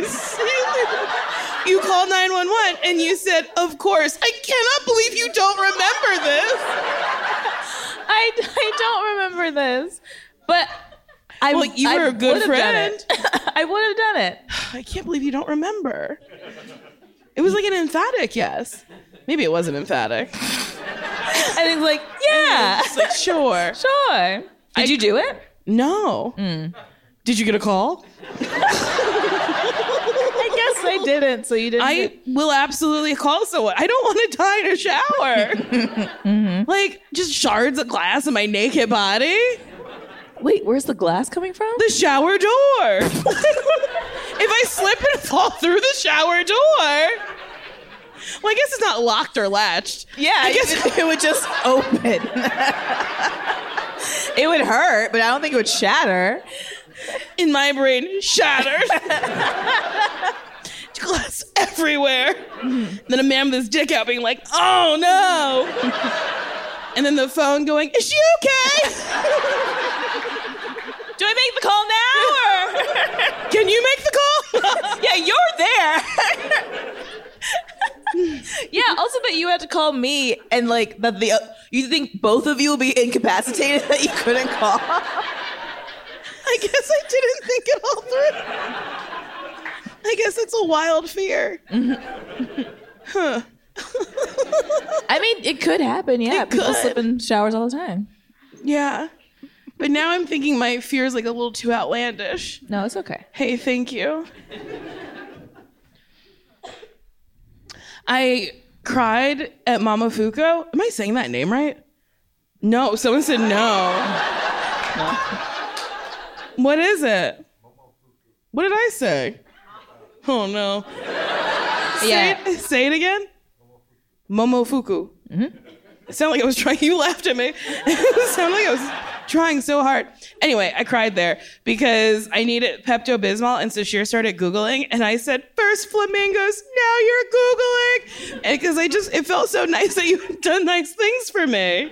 you call 911. And you said, of course. I cannot believe you don't remember this. I don't remember this. But you were a good friend. I would have done it. I can't believe you don't remember. It was like an emphatic yes. Maybe it wasn't emphatic. I think like, yeah. It's like, sure. Sure. Did you do it? No. Did you get a call? I guess I didn't, so you didn't. I will absolutely call someone. I don't want to die in a shower. Like, just shards of glass in my naked body. Wait, where's the glass coming from? The shower door. If I slip and fall through the shower door. Well, I guess it's not locked or latched. Yeah, I guess it would just open. It would hurt, but I don't think it would shatter. In my brain, shattered. Glass everywhere. Then a man with his dick out being like, oh no. And then the phone going, is she okay? Do I make the call now? Or? Can you make the call? Yeah, you're there. Yeah, also that you had to call me and like that you think both of you will be incapacitated that you couldn't call? I guess I didn't think it all through. I guess it's a wild fear. Huh. I mean, it could happen, yeah. People slip in showers all the time. Yeah. But now I'm thinking my fear is like a little too outlandish. No, it's okay. Hey, thank you. I cried at Momofuku. Am I saying that name right? No, someone said no. What is it? What did I say? Oh no. Yeah. Say it again. Momofuku. It sounded like I was trying. You laughed at me. It sounded like I was trying so hard. Anyway, I cried there because I needed Pepto-Bismol, and Sashir started Googling, and I said, first flamingos, now you're Googling. And because it felt so nice that you had done nice things for me.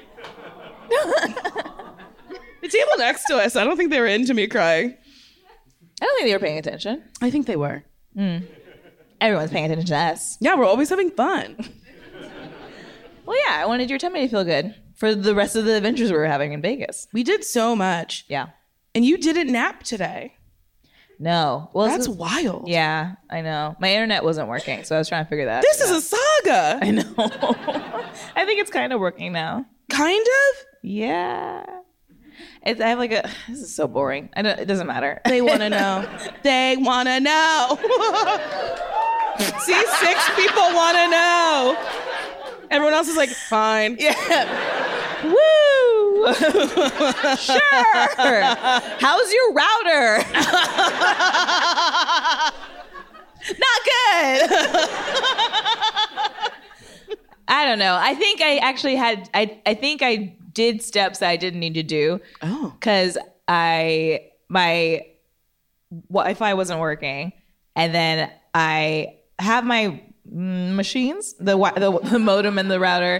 The table next to us, I don't think they were into me crying. I don't think they were paying attention. I think they were. Everyone's paying attention to us. Yeah, we're always having fun. Well, yeah, I wanted your tummy to feel good for the rest of the adventures we were having in Vegas. We did so much. Yeah. And you didn't nap today. No. Well, that's wild. Yeah, I know. My internet wasn't working, so I was trying to figure that out. This is a saga. I know. I think it's kind of working now. Kind of? Yeah. I have like this is so boring. It doesn't matter. They want to know. They want to know. See, 6 people want to know. Everyone else is like, fine. Yeah. Woo! Sure. How's your router? Not good. I don't know. I think I actually had, I think I did steps that I didn't need to do. Oh. Because my Wi-Fi wasn't working. And then I have my machines, the modem and the router.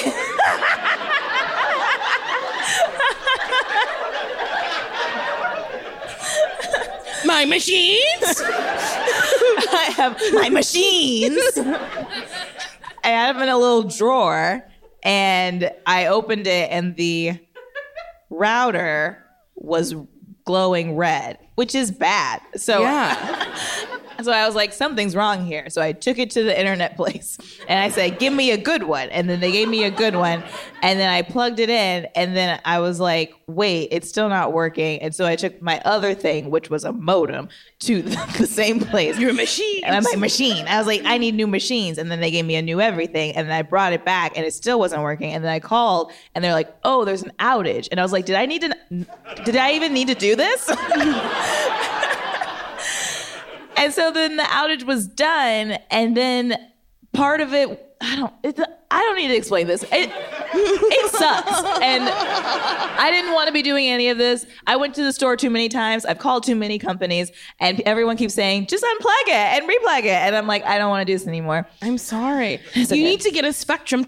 My machines? I have my machines. I have them in a little drawer, and I opened it, and the router was glowing red, which is bad. So yeah. So I was like, something's wrong here. So I took it to the internet place and I said, give me a good one. And then they gave me a good one. And then I plugged it in. And then I was like, wait, it's still not working. And so I took my other thing, which was a modem, to the same place. Your machine. And my machine. I was like, I need new machines. And then they gave me a new everything. And then I brought it back and it still wasn't working. And then I called and they're like, oh, there's an outage. And I was like, did I even need to do this? And so then the outage was done, and then part of it, I don't need to explain this. It sucks. And I didn't want to be doing any of this. I went to the store too many times. I've called too many companies, and everyone keeps saying, just unplug it and replug it. And I'm like, I don't want to do this anymore. I'm sorry. It's okay. You need to get a Spectrum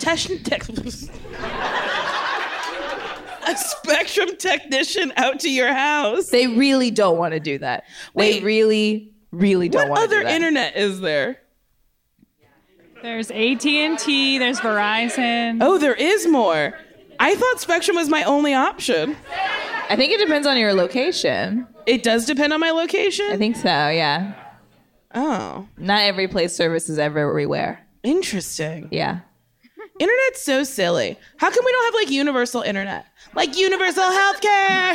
a Spectrum technician out to your house. They really don't want to do that. They Wait. really, really don't want to do that. What other internet is there? There's AT&T, there's Verizon. Oh, there is more. I thought Spectrum was my only option. I think it depends on your location. It does depend on my location? I think so, yeah. Oh. Not every place service is everywhere. Interesting. Yeah. Internet's so silly. How come we don't have like universal internet? Like universal healthcare.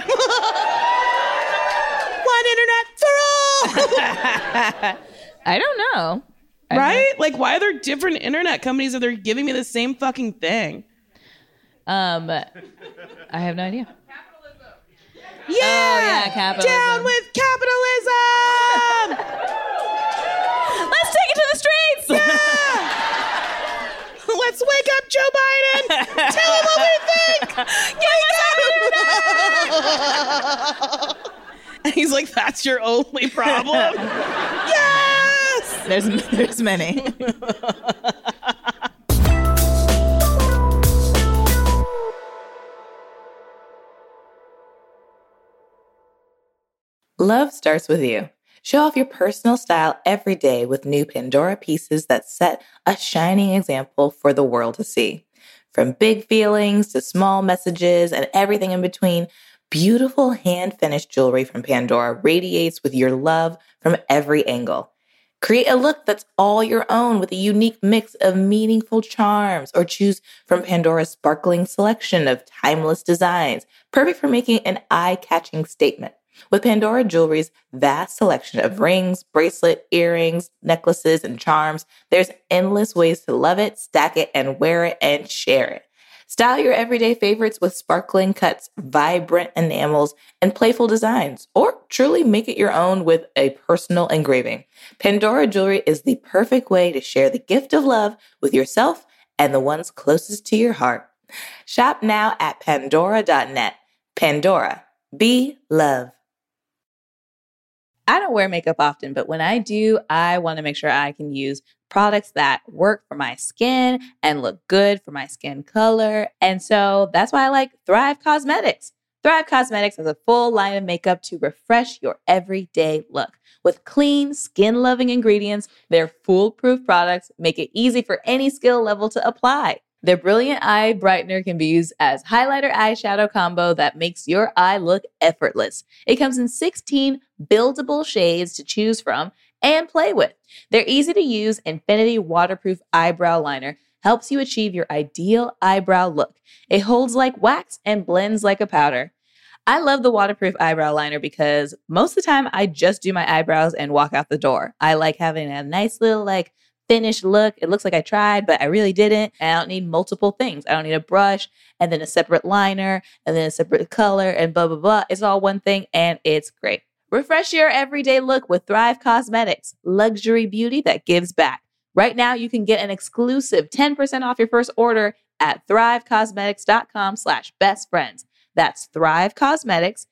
One internet for all. I don't know. Right? Like, why are there different internet companies if they're giving me the same fucking thing? I have no idea. Yeah! Oh, yeah, capitalism. Down with capitalism! Let's take it to the streets! Yeah! Let's wake up Joe Biden! Tell him what we think! Wake up! And he's like, that's your only problem? Yes! There's many. Love starts with you. Show off your personal style every day with new Pandora pieces that set a shining example for the world to see. From big feelings to small messages and everything in between, beautiful hand-finished jewelry from Pandora radiates with your love from every angle. Create a look that's all your own with a unique mix of meaningful charms, or choose from Pandora's sparkling selection of timeless designs, perfect for making an eye-catching statement. With Pandora Jewelry's vast selection of rings, bracelet, earrings, necklaces, and charms, there's endless ways to love it, stack it, and wear it and share it. Style your everyday favorites with sparkling cuts, vibrant enamels, and playful designs, or truly make it your own with a personal engraving. Pandora Jewelry is the perfect way to share the gift of love with yourself and the ones closest to your heart. Shop now at pandora.net. Pandora. Be love. I don't wear makeup often, but when I do, I want to make sure I can use products that work for my skin and look good for my skin color. And so that's why I like Thrive Causemetics. Thrive Causemetics has a full line of makeup to refresh your everyday look. With clean, skin-loving ingredients, their foolproof products make it easy for any skill level to apply. Their Brilliant Eye Brightener can be used as highlighter eyeshadow combo that makes your eye look effortless. It comes in 16 buildable shades to choose from and play with. Their easy-to-use Infinity Waterproof Eyebrow Liner helps you achieve your ideal eyebrow look. It holds like wax and blends like a powder. I love the waterproof eyebrow liner because most of the time I just do my eyebrows and walk out the door. I like having a nice little finished look. It looks like I tried, but I really didn't. And I don't need multiple things. I don't need a brush and then a separate liner and then a separate color and blah, blah, blah. It's all one thing and it's great. Refresh your everyday look with Thrive Causemetics, luxury beauty that gives back. Right now, you can get an exclusive 10% off your first order at thrivecausemetics.com/bestfriends. That's Thrive Causemetics,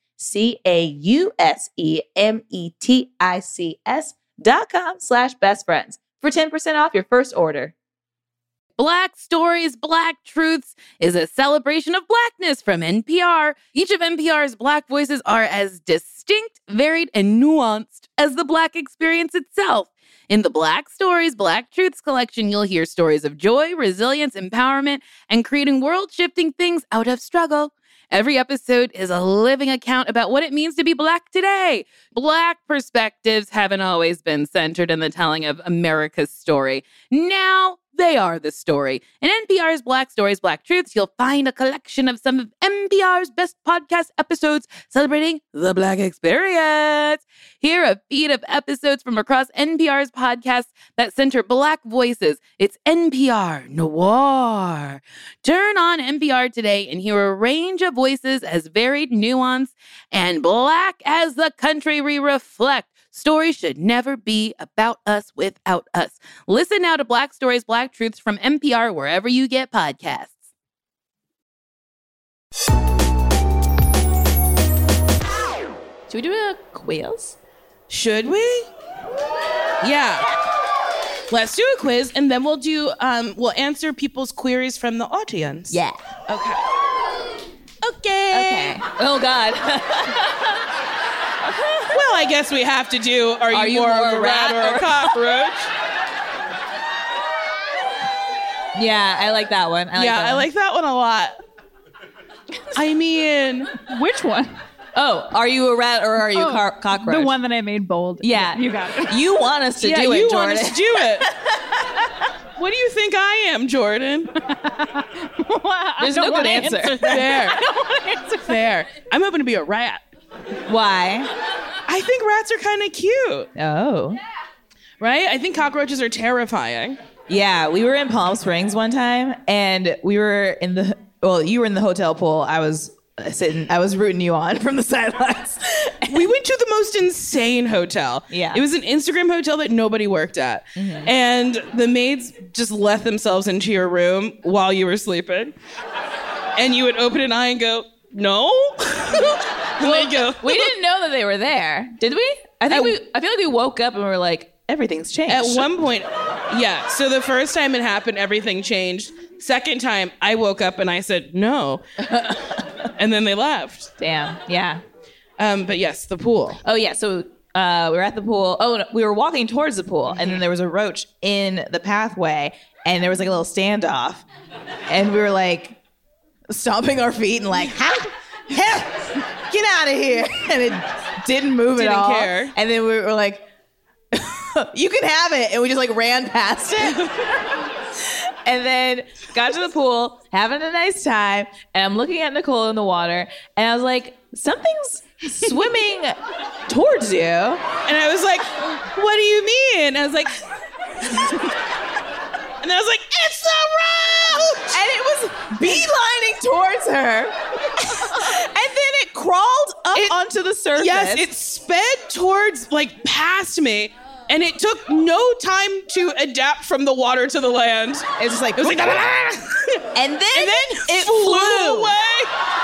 CAUSEMETICS.com/bestfriends for 10% off your first order. Black Stories, Black Truths is a celebration of Blackness from NPR. Each of NPR's Black voices are as distinct, varied, and nuanced as the Black experience itself. In the Black Stories, Black Truths collection, you'll hear stories of joy, resilience, empowerment, and creating world-shifting things out of struggle. Every episode is a living account about what it means to be Black today. Black perspectives haven't always been centered in the telling of America's story. Now they are the story. In NPR's Black Stories, Black Truths, you'll find a collection of some of NPR's best podcast episodes celebrating the Black experience. Hear a feed of episodes from across NPR's podcasts that center Black voices. It's NPR Noir. Turn on NPR today and hear a range of voices as varied, nuanced, and Black as the country we reflect. Stories should never be about us without us. Listen now to Black Stories, Black Truths from NPR wherever you get podcasts. Should we do a quiz? Should we? Yeah. Let's do a quiz, and then we'll answer people's queries from the audience. Yeah. Okay. Okay. Oh, God. Well, I guess we have to do, are you more of a rat or a cockroach? Yeah, I like that one. I like that one a lot. I mean... Which one? Oh, are you a rat or are you cockroach? The one that I made bold. Yeah. You got it. You want us to do it, Jordan. you want us to do it. What do you think I am, Jordan? There's no good answer. Fair. Fair. I'm hoping to be a rat. Why? I think rats are kind of cute. Oh. Right? I think cockroaches are terrifying. Yeah, we were in Palm Springs one time, and we were you were in the hotel pool. I was rooting you on from the sidelines. We went to the most insane hotel. Yeah. It was an Instagram hotel that nobody worked at. Mm-hmm. And the maids just let themselves into your room while you were sleeping. And you would open an eye and go, no? We didn't know that they were there, did we? I feel like we woke up and we were like, everything's changed. At one point, yeah. So the first time it happened, everything changed. Second time, I woke up and I said, no. And then they left. Damn, yeah. But yes, the pool. Oh, yeah, so we were at the pool. Oh, no, we were walking towards the pool, and then there was a roach in the pathway, and there was like a little standoff. And we were like stomping our feet and like, help, get out of here. And it didn't move at all. Care. And then we were like, you can have it. And we just like ran past it. And then got to the pool, having a nice time, and I'm looking at Nicole in the water, and I was like, something's swimming towards you. And I was like, what do you mean? I was like, and I was like, it's a roach! And it was beelining towards her. And then it crawled up onto the surface. Yes, it sped towards, like, past me. And it took no time to adapt from the water to the land. It was just like, it was like, and then it flew away.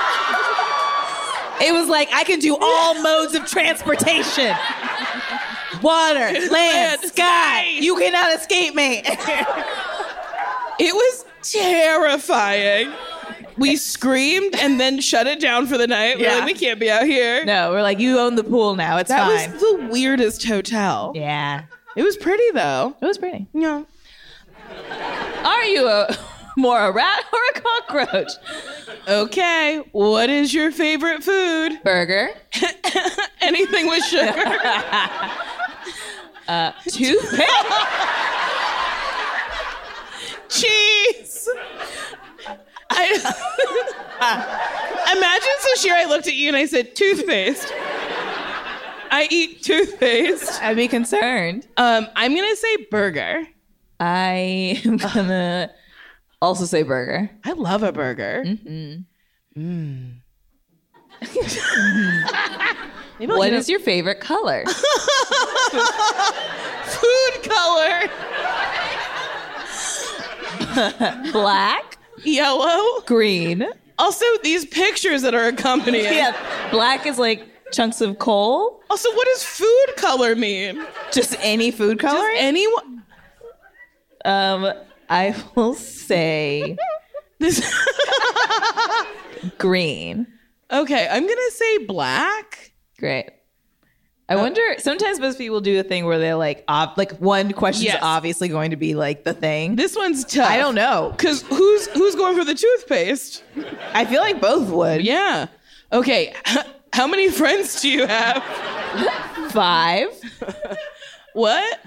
It was like, I can do all modes of transportation. Water, land, sky. You cannot escape me. It was terrifying. We screamed and then shut it down for the night. Yeah. We're like, we can't be out here. No, we're like, you own the pool now. It's fine. That was the weirdest hotel. Yeah. It was pretty, though. It was pretty. Yeah. Are you more a rat or a cockroach? Okay. What is your favorite food? Burger. Anything with sugar. Toothpick. Cheese. Imagine, Sashir, I looked at you and I said, toothpaste. I eat toothpaste. I'd be concerned. I'm going to say burger. I am going to also say burger. I love a burger. What is your favorite color? Food color. Black. Yellow. Green. Also, these pictures that are accompanying. Yeah. Black is like chunks of coal. Also, what does food color mean? Just any food color? Just anyone. I will say this. Green. Okay, I'm gonna say black. Great. I wonder. Sometimes BuzzFeed will do a thing where they're like one question is obviously going to be like the thing. This one's tough. I don't know because who's going for the toothpaste? I feel like both would. Yeah. Okay. How many friends do you have? 5. What?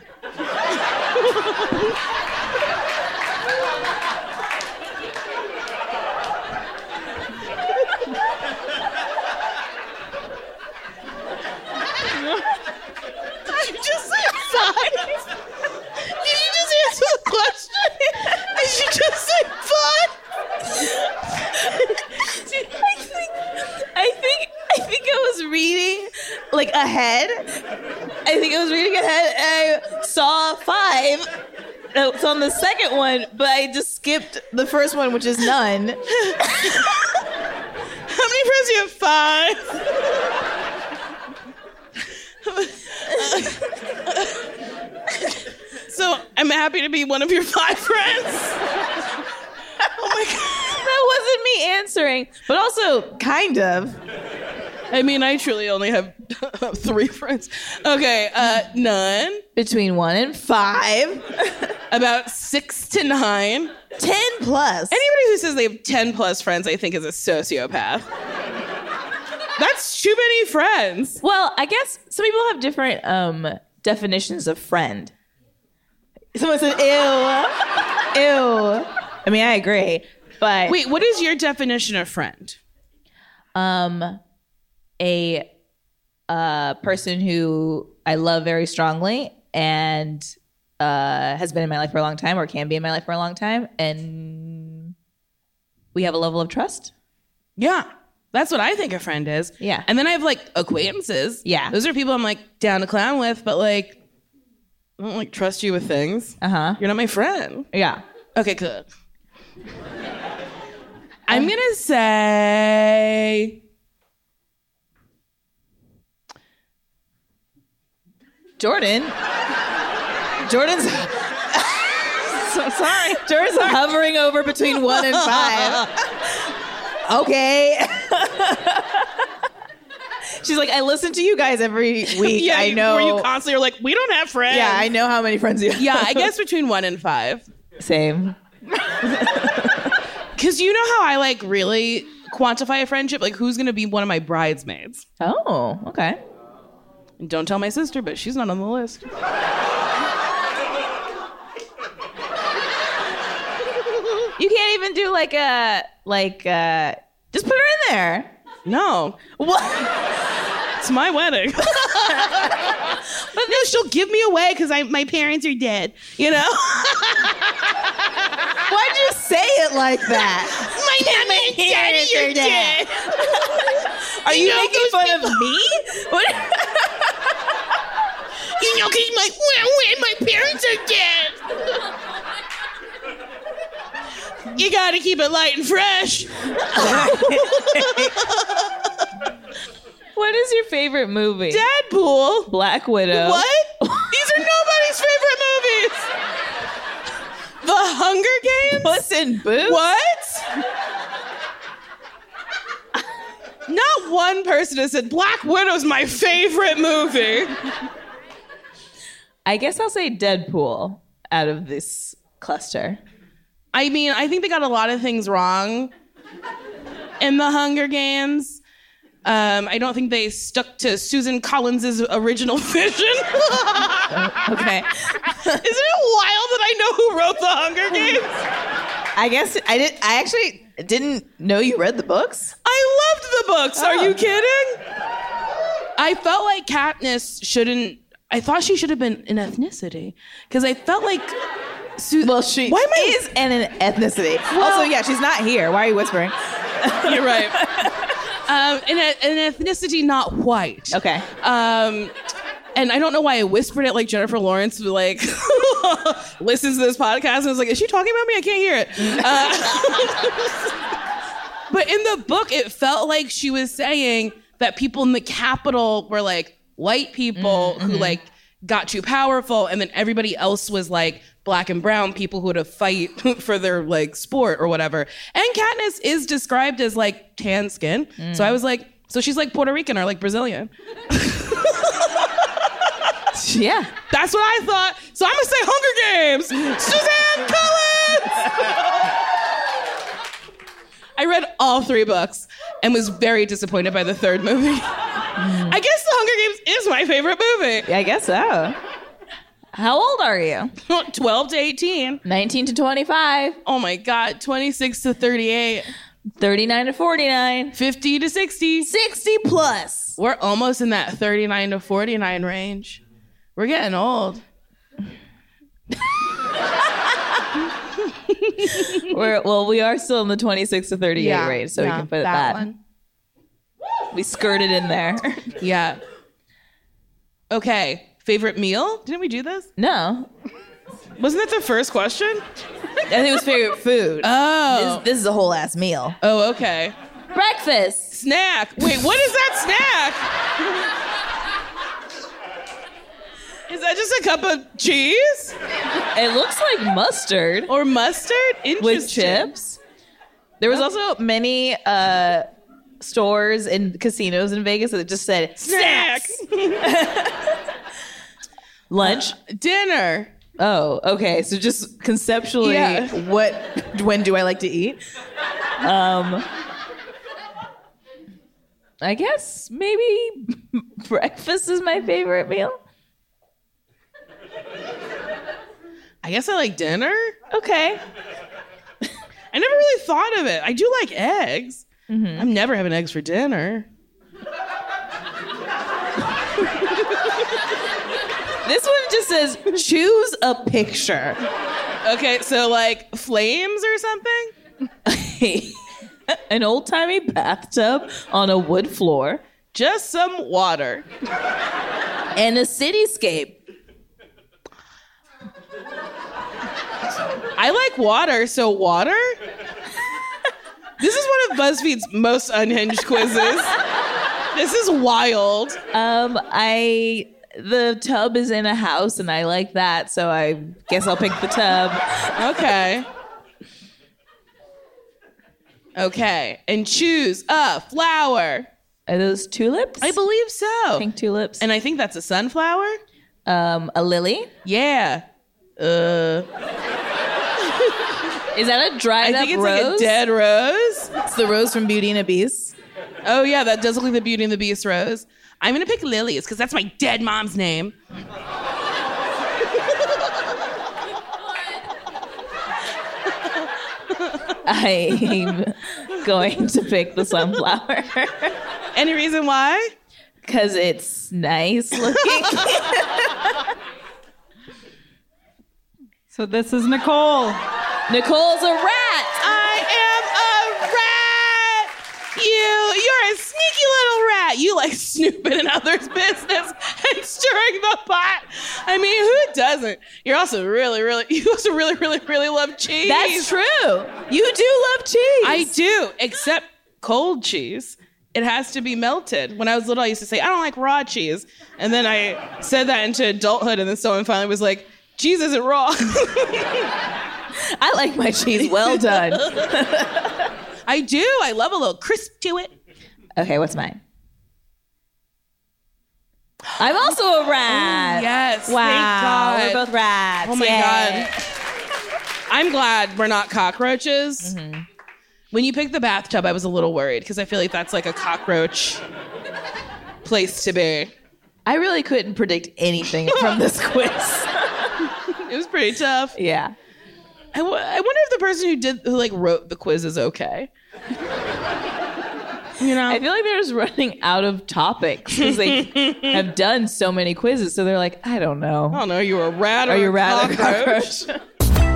Did you just say 5? Did you just answer the question? Did you just say 5? I think I was reading like ahead. I think I was reading ahead and I saw 5. It's on the second one, but I just skipped the first one, which is none. How many friends do you have? 5. So I'm happy to be one of your 5 friends. Oh my God. That wasn't me answering, but also kind of. I mean, I truly only have 3 friends. Okay, none. Between 1 and 5. About 6 to 9. 10 plus. Anybody who says they have 10 plus friends, I think, is a sociopath. That's too many friends. Well, I guess some people have different definitions of friend. Someone said, ew. Ew. I mean, I agree, but... Wait, what is your definition of friend? A person who I love very strongly and has been in my life for a long time or can be in my life for a long time, and we have a level of trust. Yeah, that's what I think a friend is. Yeah. And then I have, like, acquaintances. Yeah. Those are people I'm, like, down to clown with, but, like, I don't, like, trust you with things. Uh-huh. You're not my friend. Yeah. Okay, good. I'm going to say... Jordan's so sorry. Jordan's hovering over between 1 and 5. Okay. She's like, I listen to you guys every week. Yeah, I know. Where you constantly are like, we don't have friends. Yeah, I know how many friends you have. Yeah, I guess between 1 and 5. Same. Because you know how I, like, really quantify a friendship? Like, who's going to be one of my bridesmaids? Oh, okay. And don't tell my sister, but she's not on the list. You can't even do just put her in there. No. What? It's my wedding. But no, she'll give me away because my parents are dead, you know? Why'd you say it like that? My parents are dead. Are you making fun of me? What? You know, because my parents are dead. You gotta keep it light and fresh. What is your favorite movie? Deadpool. Black Widow. What? These are nobody's favorite movies. The Hunger Games? Puss in Boots? What? Not one person has said Black Widow's my favorite movie. I guess I'll say Deadpool out of this cluster. I mean, I think they got a lot of things wrong in The Hunger Games. I don't think they stuck to Susan Collins' original vision. Okay. Isn't it wild that I know who wrote The Hunger Games? I guess I actually didn't know you read the books. I loved the books. Are you kidding? I felt like Katniss shouldn't... I thought she should have been an ethnicity. Because I felt like... Well, she is an ethnicity. Also, yeah, she's not here. Why are you whispering? You're right. An ethnicity not white. Okay. And I don't know why I whispered it like Jennifer Lawrence like listens to this podcast and was like, is she talking about me? I can't hear it. But in the book, it felt like she was saying that people in the Capitol were like white people who like got too powerful, and then everybody else was like black and brown people who had to fight for their like sport or whatever. And Katniss is described as like tan skin. So I was like, so she's like Puerto Rican or like Brazilian. Yeah. That's what I thought. So I'm gonna say Hunger Games. Suzanne Collins. I read all 3 books and was very disappointed by the 3rd movie. I guess The Hunger Games is my favorite movie. Yeah, I guess so. How old are you? 12 to 18. 19 to 25. Oh my God. 26 to 38. 39 to 49. 50 to 60. 60 plus. We're almost in that 39 to 49 range. We're getting old. We are still in the 26 to 38 range, so we can put that. One. We skirted in there. Yeah. Okay. Favorite meal? Didn't we do this? No. Wasn't that the first question? I think it was favorite food. Oh. This is a whole ass meal. Oh, okay. Breakfast. Snack. Wait, what is that snack? Is that just a cup of cheese? It looks like mustard. Or mustard? Interesting. With chips. There was also many stores and casinos in Vegas that just said Snack. Lunch. Dinner. Oh, okay. So just conceptually, Yeah. when do I like to eat? I guess maybe breakfast is my favorite meal. I guess I like dinner. Okay. I never really thought of it. I do like eggs. Mm-hmm. I'm never having eggs for dinner. This one just says, choose a picture. Okay, so like flames or something? An old-timey bathtub on a wood floor. Just some water. And a cityscape. I like water, so water? This is one of BuzzFeed's most unhinged quizzes. This is wild. The tub is in a house and I like that, so I guess I'll pick the tub. Okay. Okay, and choose a flower. Are those tulips? I believe so. Pink tulips. And I think that's a sunflower? A lily? Yeah. Is that a dried up rose? I think it's like a dead rose. It's the rose from Beauty and the Beast. Oh yeah, that does look like the Beauty and the Beast rose. I'm gonna pick lilies because that's my dead mom's name. I'm going to pick the sunflower. Any reason why? Because it's nice looking. So this is Nicole. Nicole's a rat. I am a rat. You're a sneaky little rat. You like snooping in others' business and stirring the pot. I mean, who doesn't? You also really love cheese. That's true. You do love cheese. I do, except cold cheese. It has to be melted. When I was little, I used to say, I don't like raw cheese. And then I said that into adulthood, and then someone finally was like, cheese isn't raw. I like my cheese well done. I do. I love a little crisp to it. Okay, what's mine? I'm also a rat. Yes. Wow. Thank God. We're both rats. Oh my Yay. God. I'm glad we're not cockroaches. Mm-hmm. When you picked the bathtub, I was a little worried because I feel like that's like a cockroach place to be. I really couldn't predict anything from this quiz. It was pretty tough. Yeah. I wonder if the person who wrote the quiz is okay. You know, I feel like they're just running out of topics because they have done so many quizzes. So they're like, I don't know. I don't know. You a rat or Are you a rat or cockroach? cockroach?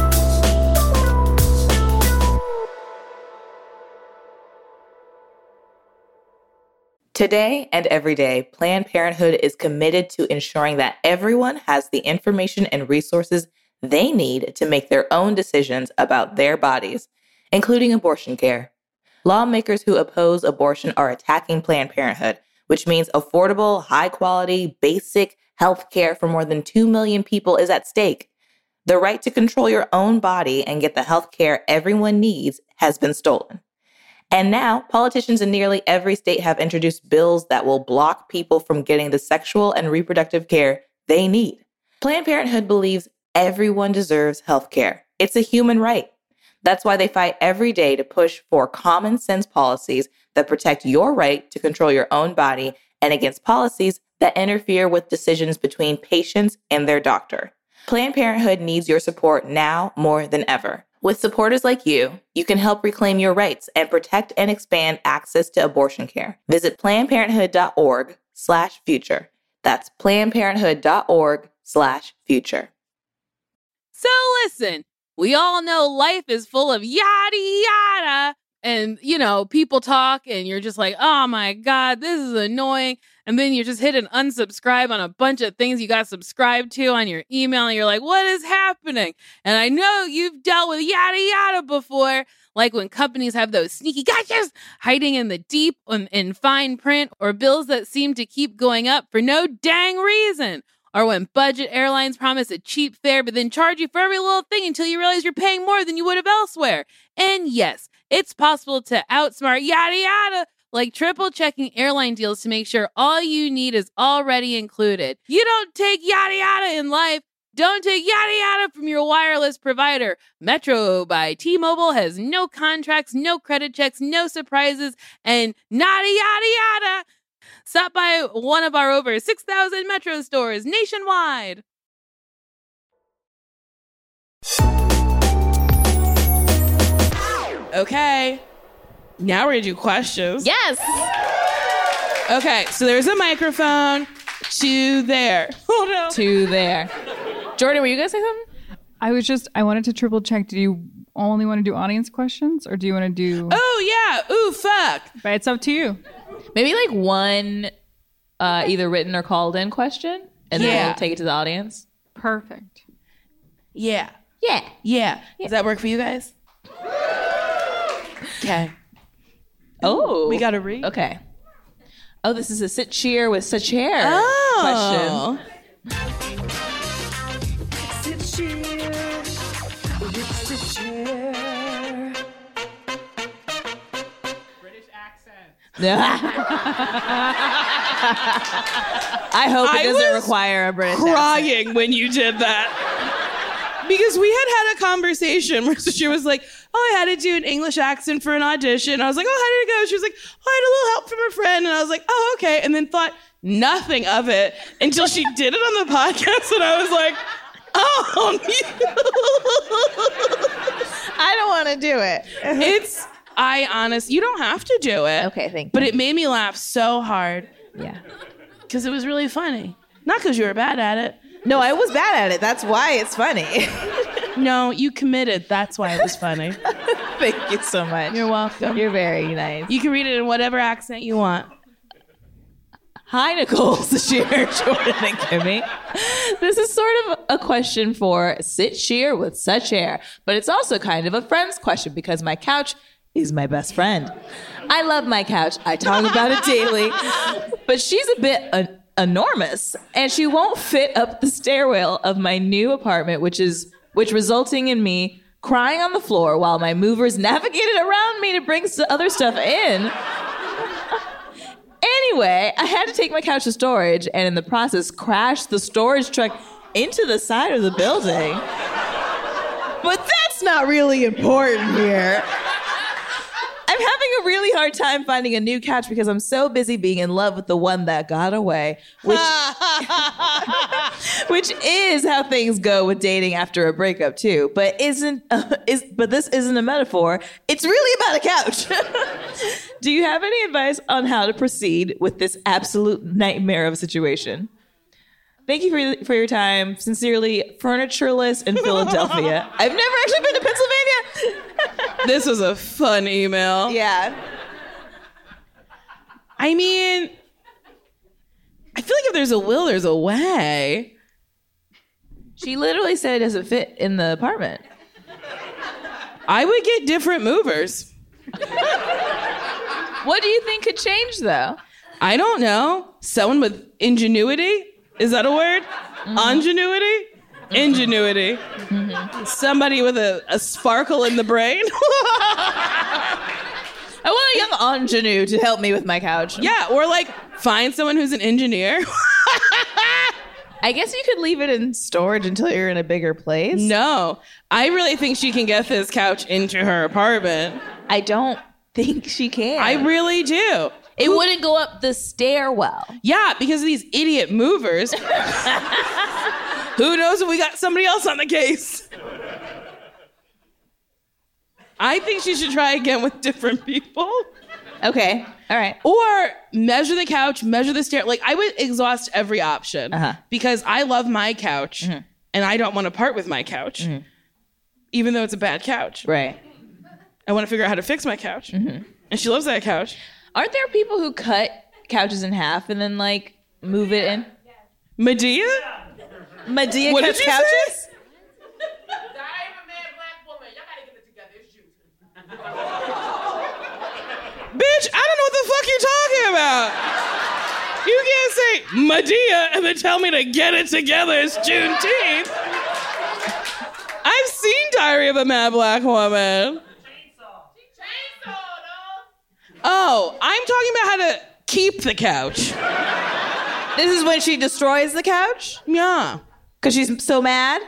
Today and every day, Planned Parenthood is committed to ensuring that everyone has the information and resources they need to make their own decisions about their bodies, including abortion care. Lawmakers who oppose abortion are attacking Planned Parenthood, which means affordable, high-quality, basic health care for more than 2 million people is at stake. The right to control your own body and get the health care everyone needs has been stolen. And now, politicians in nearly every state have introduced bills that will block people from getting the sexual and reproductive care they need. Planned Parenthood believes everyone deserves health care. It's a human right. That's why they fight every day to push for common sense policies that protect your right to control your own body and against policies that interfere with decisions between patients and their doctor. Planned Parenthood needs your support now more than ever. With supporters like you can help reclaim your rights and protect and expand access to abortion care. Visit PlannedParenthood.org/future. That's PlannedParenthood.org/future. So listen, we all know life is full of yada yada, and, you know, people talk and you're just like, oh my God, this is annoying. And then you just hit an unsubscribe on a bunch of things you got subscribed to on your email. And you're like, what is happening? And I know you've dealt with yada yada before. Like when companies have those sneaky gotchas hiding in the deep in fine print, or bills that seem to keep going up for no dang reason. Or when budget airlines promise a cheap fare but then charge you for every little thing until you realize you're paying more than you would have elsewhere. And yes, it's possible to outsmart yada yada, like triple checking airline deals to make sure all you need is already included. You don't take yada yada in life. Don't take yada yada from your wireless provider. Metro by T-Mobile has no contracts, no credit checks, no surprises, and nada yada yada. Stop by one of our over 6,000 Metro stores nationwide. Okay. Now we're going to do questions. Yes. Okay, so there's a microphone to there. Oh, no. To there. Jordan, were you going to say something? I wanted to triple check. Do you only want to do audience questions, or do you want to do... Oh, yeah. Ooh, fuck. But it's up to you. Maybe like one either written or called in question, and then we'll take it to the audience. Perfect. Yeah. Yeah. Does that work for you guys? Okay. Oh. We got to read? Okay. Oh, this is a sit cheer with such hair Oh. question. Sit cheer with sit chair. British accent. I hope it I doesn't was require a British accent. Crying when you did that. Because we had a conversation where she was like, oh, I had to do an English accent for an audition. I was like, oh, how did it go? She was like, oh, I had a little help from a friend. And I was like, oh, okay. And then thought nothing of it until she did it on the podcast. And I was like, oh, I don't want to do it. you don't have to do it. Okay, thank you. But it made me laugh so hard Yeah. because it was really funny. Not because you were bad at it. No, I was bad at it. That's why it's funny. No, you committed. That's why it was funny. Thank you so much. You're welcome. You're very nice. You can read it in whatever accent you want. Hi, Nicole, Sashir, Jordan, and Kimmy. This is sort of a question for sit cheer with such hair, but it's also kind of a friend's question because my couch is my best friend. I love my couch. I talk about it daily, but she's a bit enormous, and she won't fit up the stairwell of my new apartment, which resulting in me crying on the floor while my movers navigated around me to bring other stuff in. Anyway, I had to take my couch to storage, and in the process, crashed the storage truck into the side of the building. But that's not really important here. I'm having a really hard time finding a new couch because I'm so busy being in love with the one that got away, which is how things go with dating after a breakup too. But this isn't a metaphor. It's really about a couch. Do you have any advice on how to proceed with this absolute nightmare of a situation? Thank you for your time. Sincerely, Furnitureless in Philadelphia. I've never actually been to Pennsylvania. This was a fun email. Yeah. I mean, I feel like if there's a will, there's a way. She literally said it doesn't fit in the apartment. I would get different movers. What do you think could change, though? I don't know. Someone with ingenuity? Is that a word? Mm-hmm. Ingenuity? Ingenuity. Mm-hmm. Somebody with a sparkle in the brain. I want a young ingenue to help me with my couch. Yeah, or like find someone who's an engineer. I guess you could leave it in storage until you're in a bigger place. No, I really think she can get this couch into her apartment. I don't think she can. I really do. It wouldn't go up the stairwell. Yeah, because of these idiot movers. Who knows if we got somebody else on the case? I think she should try again with different people. Okay, all right. Or measure the couch, measure the stair. Like, I would exhaust every option because I love my couch and I don't want to part with my couch, even though it's a bad couch. Right. I want to figure out how to fix my couch. Mm-hmm. And she loves that couch. Aren't there people who cut couches in half and then like move it in? Medea? Medea What cuts did you couches? say? Bitch, I don't know what the fuck you're talking about. You can't say Medea and then tell me to get it together. It's Juneteenth. I've seen Diary of a Mad Black Woman. Oh, I'm talking about how to keep the couch. This is when she destroys the couch? Yeah. Because she's so mad?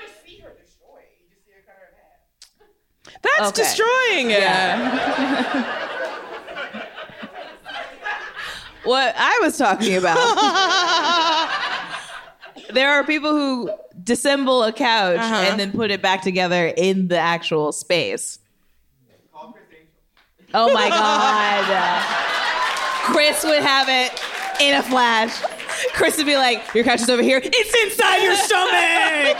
That's Okay. destroying it. What I was talking about. There are people who disassemble a couch and then put it back together in the actual space. Oh my God. Chris would have it in a flash. Chris would be like, your couch is over here. It's inside your stomach.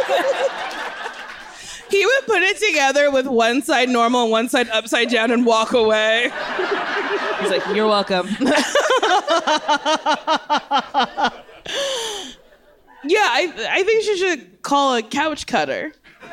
He would put it together with one side normal and one side upside down and walk away. He's like, you're welcome. Yeah, I think she should call a couch cutter.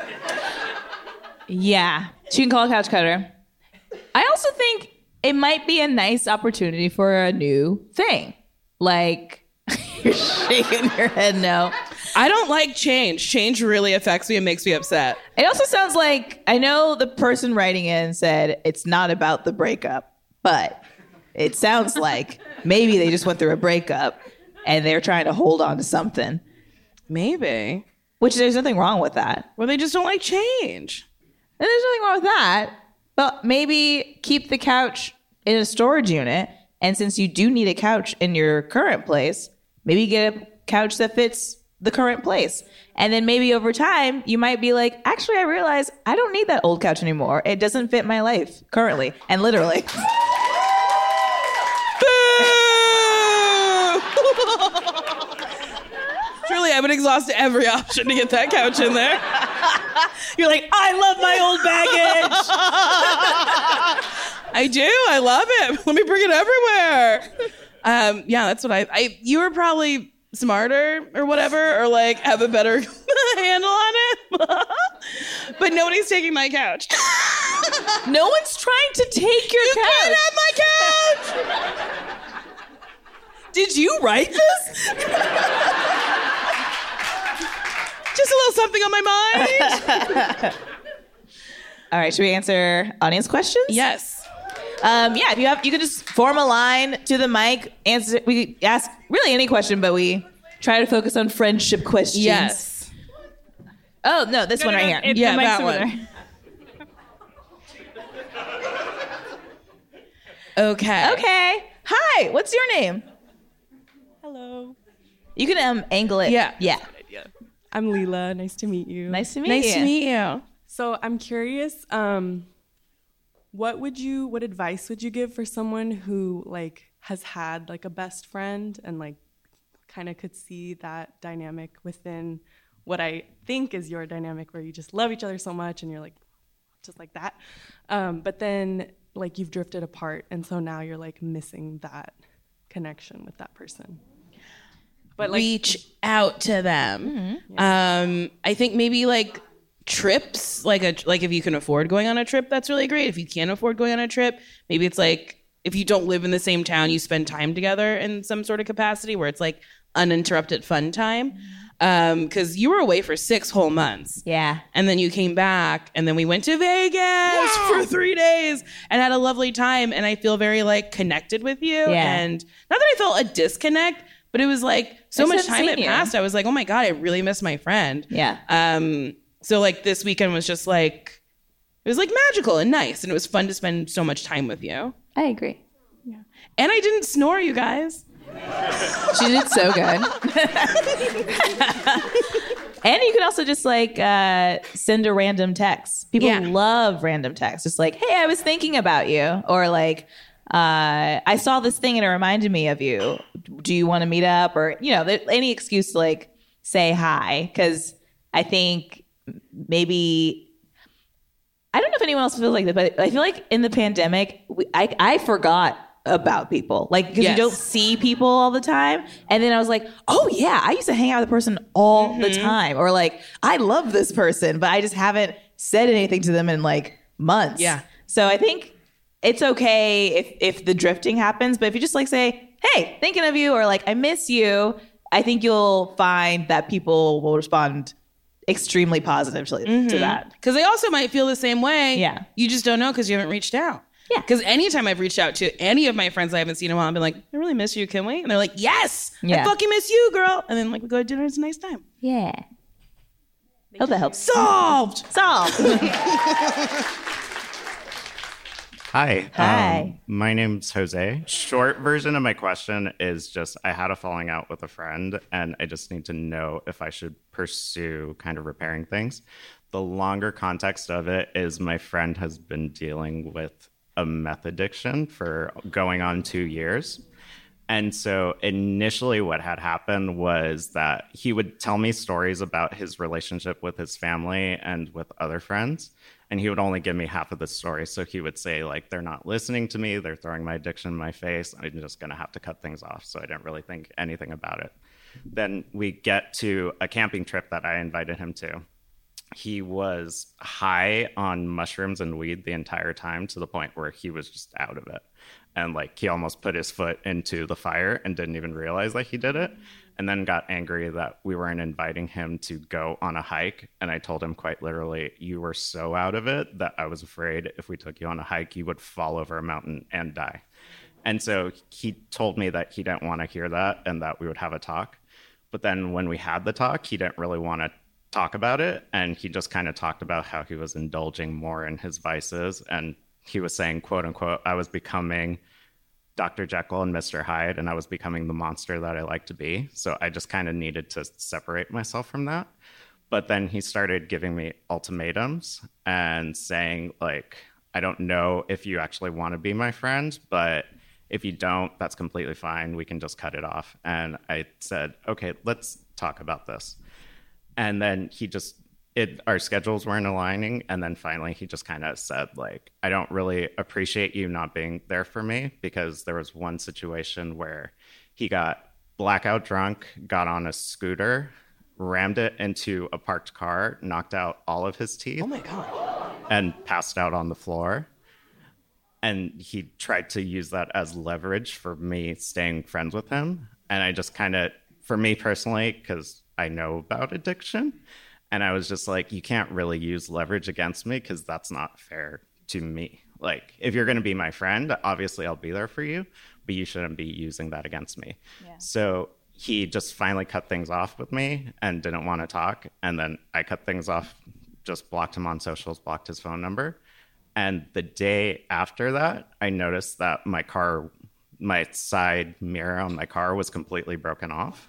Yeah, she can call a couch cutter. I also think it might be a nice opportunity for a new thing. Like, you're shaking your head no. I don't like change. Change really affects me and makes me upset. It also sounds like, I know the person writing in said it's not about the breakup, but it sounds like maybe they just went through a breakup and they're trying to hold on to something. Maybe. Which there's nothing wrong with that. Or they just don't like change. And there's nothing wrong with that. But maybe keep the couch in a storage unit. And since you do need a couch in your current place, maybe get a couch that fits the current place. And then maybe over time, you might be like, actually, I realize I don't need that old couch anymore. It doesn't fit my life currently and literally. Truly, I would exhaust every option to get that couch in there. You're like, I love my old baggage. I do. I love it. Let me bring it everywhere. Yeah, that's what I you were probably smarter or whatever, or like have a better handle on it. But nobody's taking my couch. No one's trying to take your couch. You can't have my couch. Did you write this? Just a little something on my mind. All right, should we answer audience questions? Yes. Yeah, if you can just form a line to the mic. Answer. We ask really any question, but we try to focus on friendship questions. Yes. Oh no, this one right here. Yeah, that one. Okay. Okay. Hi. What's your name? Hello. You can angle it. Yeah. Yeah. I'm Leela. Nice to meet you. Nice to meet you. Nice to meet you. So I'm curious, what advice would you give for someone who like has had like a best friend and like kind of could see that dynamic within what I think is your dynamic where you just love each other so much and you're like just like that. But then like you've drifted apart and so now you're like missing that connection with that person. But like, reach out to them. Mm-hmm. I think maybe like trips, like if you can afford going on a trip, that's really great. If you can't afford going on a trip, maybe it's like if you don't live in the same town, you spend time together in some sort of capacity where it's like uninterrupted fun time. Because you were away for 6 whole months. Yeah. And then you came back and then we went to Vegas for 3 days and had a lovely time. And I feel very like connected with you. Yeah. And not that I felt a disconnect, but it was like so much time had passed. I was like, oh my God, I really miss my friend. Yeah. So like this weekend was just like, it was like magical and nice. And it was fun to spend so much time with you. I agree. Yeah. And I didn't snore, you guys. She did so good. And you could also just like send a random text. People love random texts. Just like, hey, I was thinking about you. Or like, I saw this thing and it reminded me of you. Do you want to meet up? Or, you know, any excuse to like say hi. Because I think maybe I don't know if anyone else feels like that, but I feel like in the pandemic, I forgot about people, like, because you don't see people all the time. And then I was like, oh yeah, I used to hang out with a person all the time, or like, I love this person, but I just haven't said anything to them in like months. Yeah. So I think it's okay if the drifting happens, but if you just like say, hey, thinking of you, or like, I miss you, I think you'll find that people will respond extremely positively to that. Because they also might feel the same way. Yeah. You just don't know because you haven't reached out. Yeah. Because anytime I've reached out to any of my friends I haven't seen in a while, I've been like, I really miss you, can we? And they're like, yes, I fucking miss you, girl. And then like we go to dinner, it's a nice time. Yeah. Hope that helps. Solved. Hi. My name's Jose. Short version of my question is just I had a falling out with a friend and I just need to know if I should pursue kind of repairing things. The longer context of it is my friend has been dealing with a meth addiction for going on 2 years. And so initially what had happened was that he would tell me stories about his relationship with his family and with other friends. And he would only give me half of the story. So he would say, like, they're not listening to me. They're throwing my addiction in my face. I'm just going to have to cut things off. So I didn't really think anything about it. Then we get to a camping trip that I invited him to. He was high on mushrooms and weed the entire time to the point where he was just out of it. And like he almost put his foot into the fire and didn't even realize that he did it. And then got angry that we weren't inviting him to go on a hike. And I told him quite literally, you were so out of it that I was afraid if we took you on a hike, you would fall over a mountain and die. And so he told me that he didn't want to hear that and that we would have a talk. But then when we had the talk, he didn't really want to talk about it. And he just kind of talked about how he was indulging more in his vices. And he was saying, quote unquote, I was becoming Dr. Jekyll and Mr. Hyde, and I was becoming the monster that I like to be. So I just kind of needed to separate myself from that. But then he started giving me ultimatums and saying, like, I don't know if you actually want to be my friend, but if you don't, that's completely fine. We can just cut it off. And I said, okay, let's talk about this. And then our schedules weren't aligning. And then finally he just kind of said, like, I don't really appreciate you not being there for me, because there was one situation where he got blackout drunk, got on a scooter, rammed it into a parked car, knocked out all of his teeth. Oh my God. And passed out on the floor. And he tried to use that as leverage for me staying friends with him. And I just kind of, for me personally, because I know about addiction, and I was just like, you can't really use leverage against me because that's not fair to me. Like, if you're going to be my friend, obviously I'll be there for you, but you shouldn't be using that against me. Yeah. So he just finally cut things off with me and didn't want to talk. And then I cut things off, just blocked him on socials, blocked his phone number. And the day after that, I noticed that my side mirror on my car was completely broken off.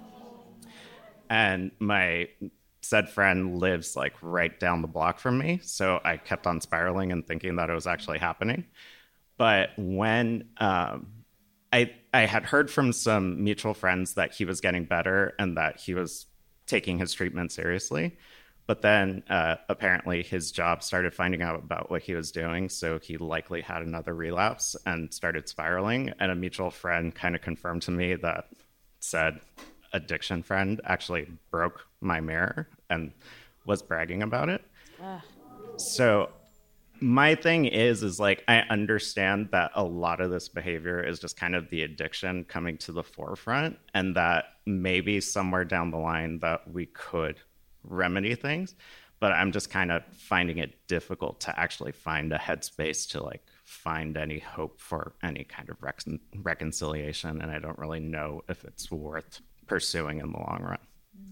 And my said friend lives like right down the block from me. So I kept on spiraling and thinking that it was actually happening. But when I had heard from some mutual friends that he was getting better and that he was taking his treatment seriously. But then apparently his job started finding out about what he was doing. So he likely had another relapse and started spiraling. And a mutual friend kind of confirmed to me that said addiction friend actually broke my mirror and was bragging about it. So my thing is like, I understand that a lot of this behavior is just kind of the addiction coming to the forefront, and that maybe somewhere down the line that we could remedy things, but I'm just kind of finding it difficult to actually find a headspace to like find any hope for any kind of reconciliation. And I don't really know if it's worth pursuing in the long run.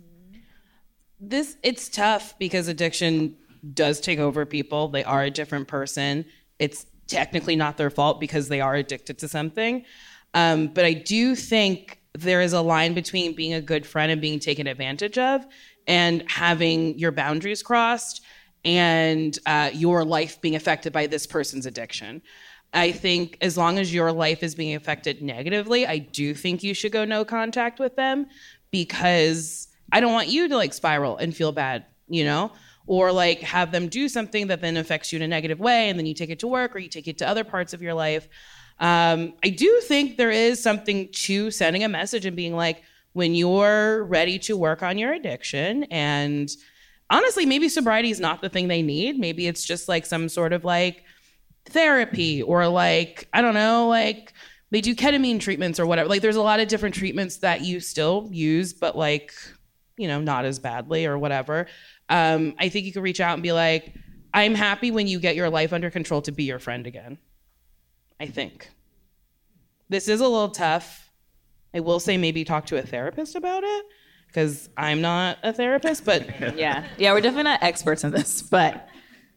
It's tough because addiction does take over people. They are a different person. It's technically not their fault because they are addicted to something. But I do think there is a line between being a good friend and being taken advantage of, and having your boundaries crossed, and your life being affected by this person's addiction. I think as long as your life is being affected negatively, I do think you should go no contact with them, because I don't want you to like spiral and feel bad, you know? or like have them do something that then affects you in a negative way, and then you take it to work or you take it to other parts of your life. I do think there is something to sending a message and being like, when you're ready to work on your addiction, and honestly, maybe sobriety is not the thing they need. Maybe it's just like some sort of like therapy, or like, I don't know, like they do ketamine treatments or whatever. Like there's a lot of different treatments that you still use, but like, you know, not as badly or whatever. I think you could reach out and be like, I'm happy when you get your life under control to be your friend again. I think. This is a little tough. I will say maybe talk to a therapist about it, because I'm not a therapist, but yeah, we're definitely not experts in this, but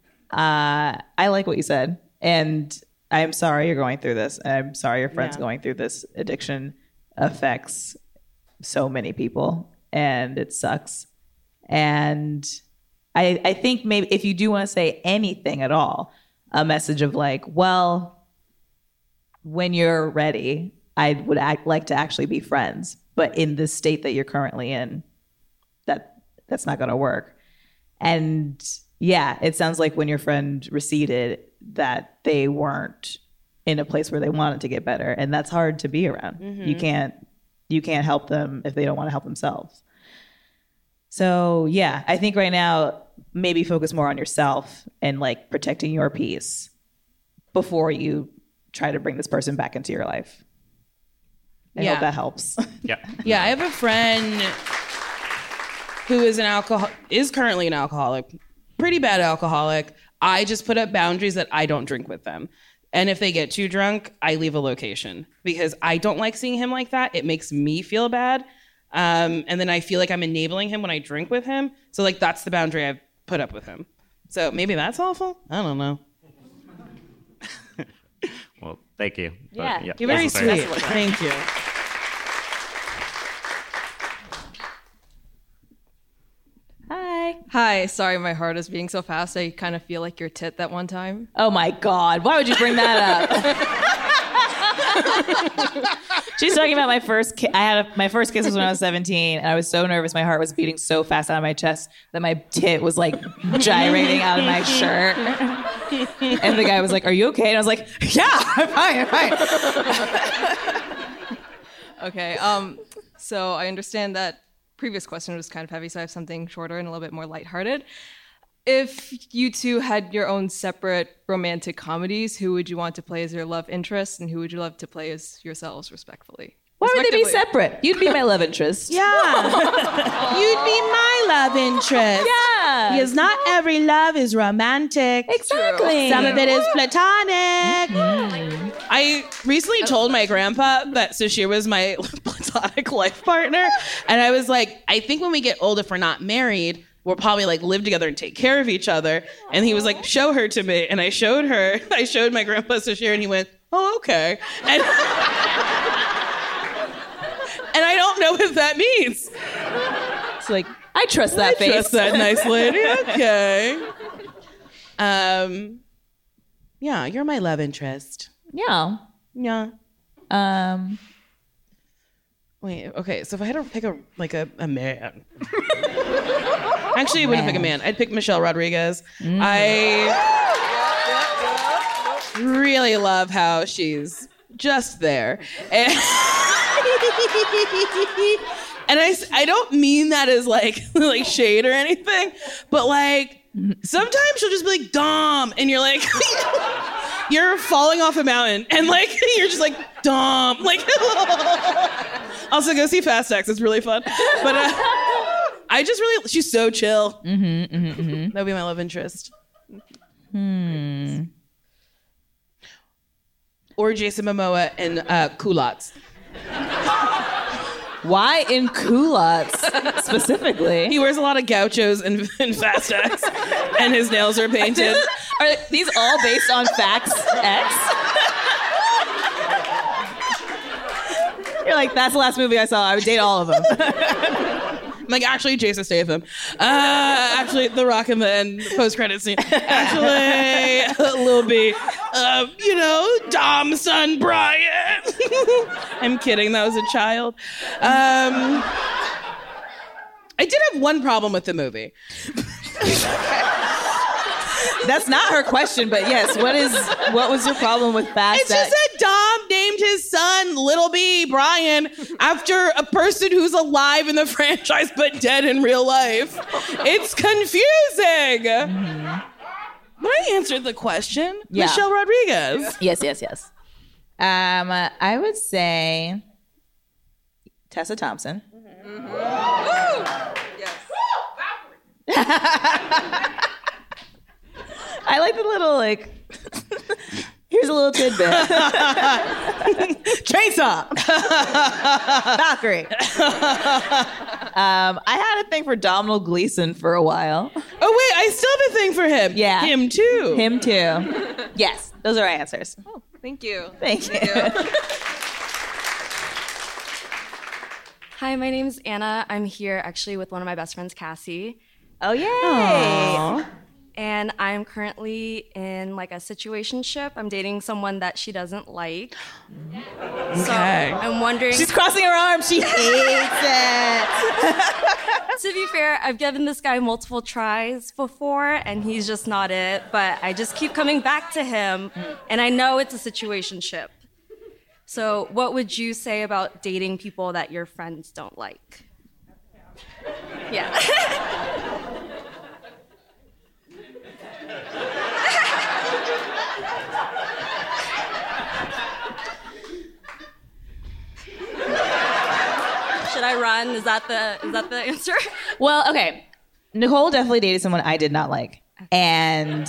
I like what you said, and I'm sorry you're going through this. I'm sorry your friend's going through this. Addiction affects so many people, and it sucks. And I think maybe if you do want to say anything at all, a message of like, well, when you're ready, I would like to actually be friends, but in the state that you're currently in, that's not going to work. And yeah, it sounds like when your friend receded, that they weren't in a place where they wanted to get better, and that's hard to be around. Mm-hmm. You can't help them if they don't want to help themselves. So yeah, I think right now maybe focus more on yourself and like protecting your peace before you try to bring this person back into your life. I hope that helps. Yeah, I have a friend who is currently an alcoholic, pretty bad alcoholic. I just put up boundaries that I don't drink with them. And if they get too drunk, I leave a location, because I don't like seeing him like that. It makes me feel bad. And then I feel like I'm enabling him when I drink with him. So like that's the boundary I've put up with him. So maybe that's awful. I don't know. Well, thank you. But, you're very sweet. Thank you. Hi. Sorry, my heart is beating so fast. I kind of feel like your tit that one time. Oh my God. Why would you bring that up? She's talking about my first kiss. My first kiss was when I was 17, and I was so nervous. My heart was beating so fast out of my chest that my tit was like gyrating out of my shirt. And the guy was like, "Are you okay?" And I was like, "Yeah, I'm fine. Okay. So I understand that previous question was kind of heavy, so I have something shorter and a little bit more lighthearted. If you two had your own separate romantic comedies, who would you want to play as your love interest, and who would you love to play as yourselves, respectively? Why would they be separate? You'd be my love interest. Yeah. You'd be my love interest. Yeah. Because not every love is romantic. Exactly. Some of it is platonic. I recently told my grandpa that Sashir was my platonic life partner. And I was like, I think when we get old, if we're not married, we'll probably like live together and take care of each other. And he was like, show her to me. And I showed her. I showed my grandpa Sashir, and he went, oh, okay. And I don't know what that means. It's like, I trust that face. I trust that nice lady. Okay. Yeah, you're my love interest. Yeah. Yeah. Wait, okay, so if I had to pick a man. Actually, I wouldn't pick a man. I'd pick Michelle Rodriguez. I really love how she's just there. And I don't mean that as like shade or anything, but like sometimes she'll just be like, Dom, and you're like, you're falling off a mountain, and like you're just like, Dom, like. Also, go see Fast X. It's really fun. But she's so chill. That would be my love interest. Or Jason Momoa in Culottes. Why in culottes specifically? He wears a lot of gauchos in Fast X, and his nails are painted. Are these all based on Facts X? You're like, that's the last movie I saw. I would date all of them. I'm like, actually, Jason Statham. Actually, The Rock in the end, post-credit scene. Actually, Lil B. Dom's son, Brian. I'm kidding. That was a child. I did have one problem with the movie. That's not her question, but yes, what was your problem with fast It's just that Dom named his son Little B Brian after a person who's alive in the franchise but dead in real life. It's confusing. But I answered the question. Yeah. Michelle Rodriguez. Yes. I would say Tessa Thompson. I like the little here's a little tidbit. Chainsaw. Valkyrie. I had a thing for Domhnall Gleeson for a while. Oh wait, I still have a thing for him. Yeah. Him too. Yes, those are our answers. Oh, thank you. Thank you. Hi, my name's Anna. I'm here actually with one of my best friends, Cassie. Oh, yay. Aww. And I'm currently in like a situationship. I'm dating someone that she doesn't like. Okay. So I'm wondering. She's crossing her arms. She hates it. To be fair, I've given this guy multiple tries before, and he's just not it. But I just keep coming back to him, and I know it's a situationship. So what would you say about dating people that your friends don't like? Yeah. Should I run? Is that the answer? Well, okay. Nicole definitely dated someone I did not like. And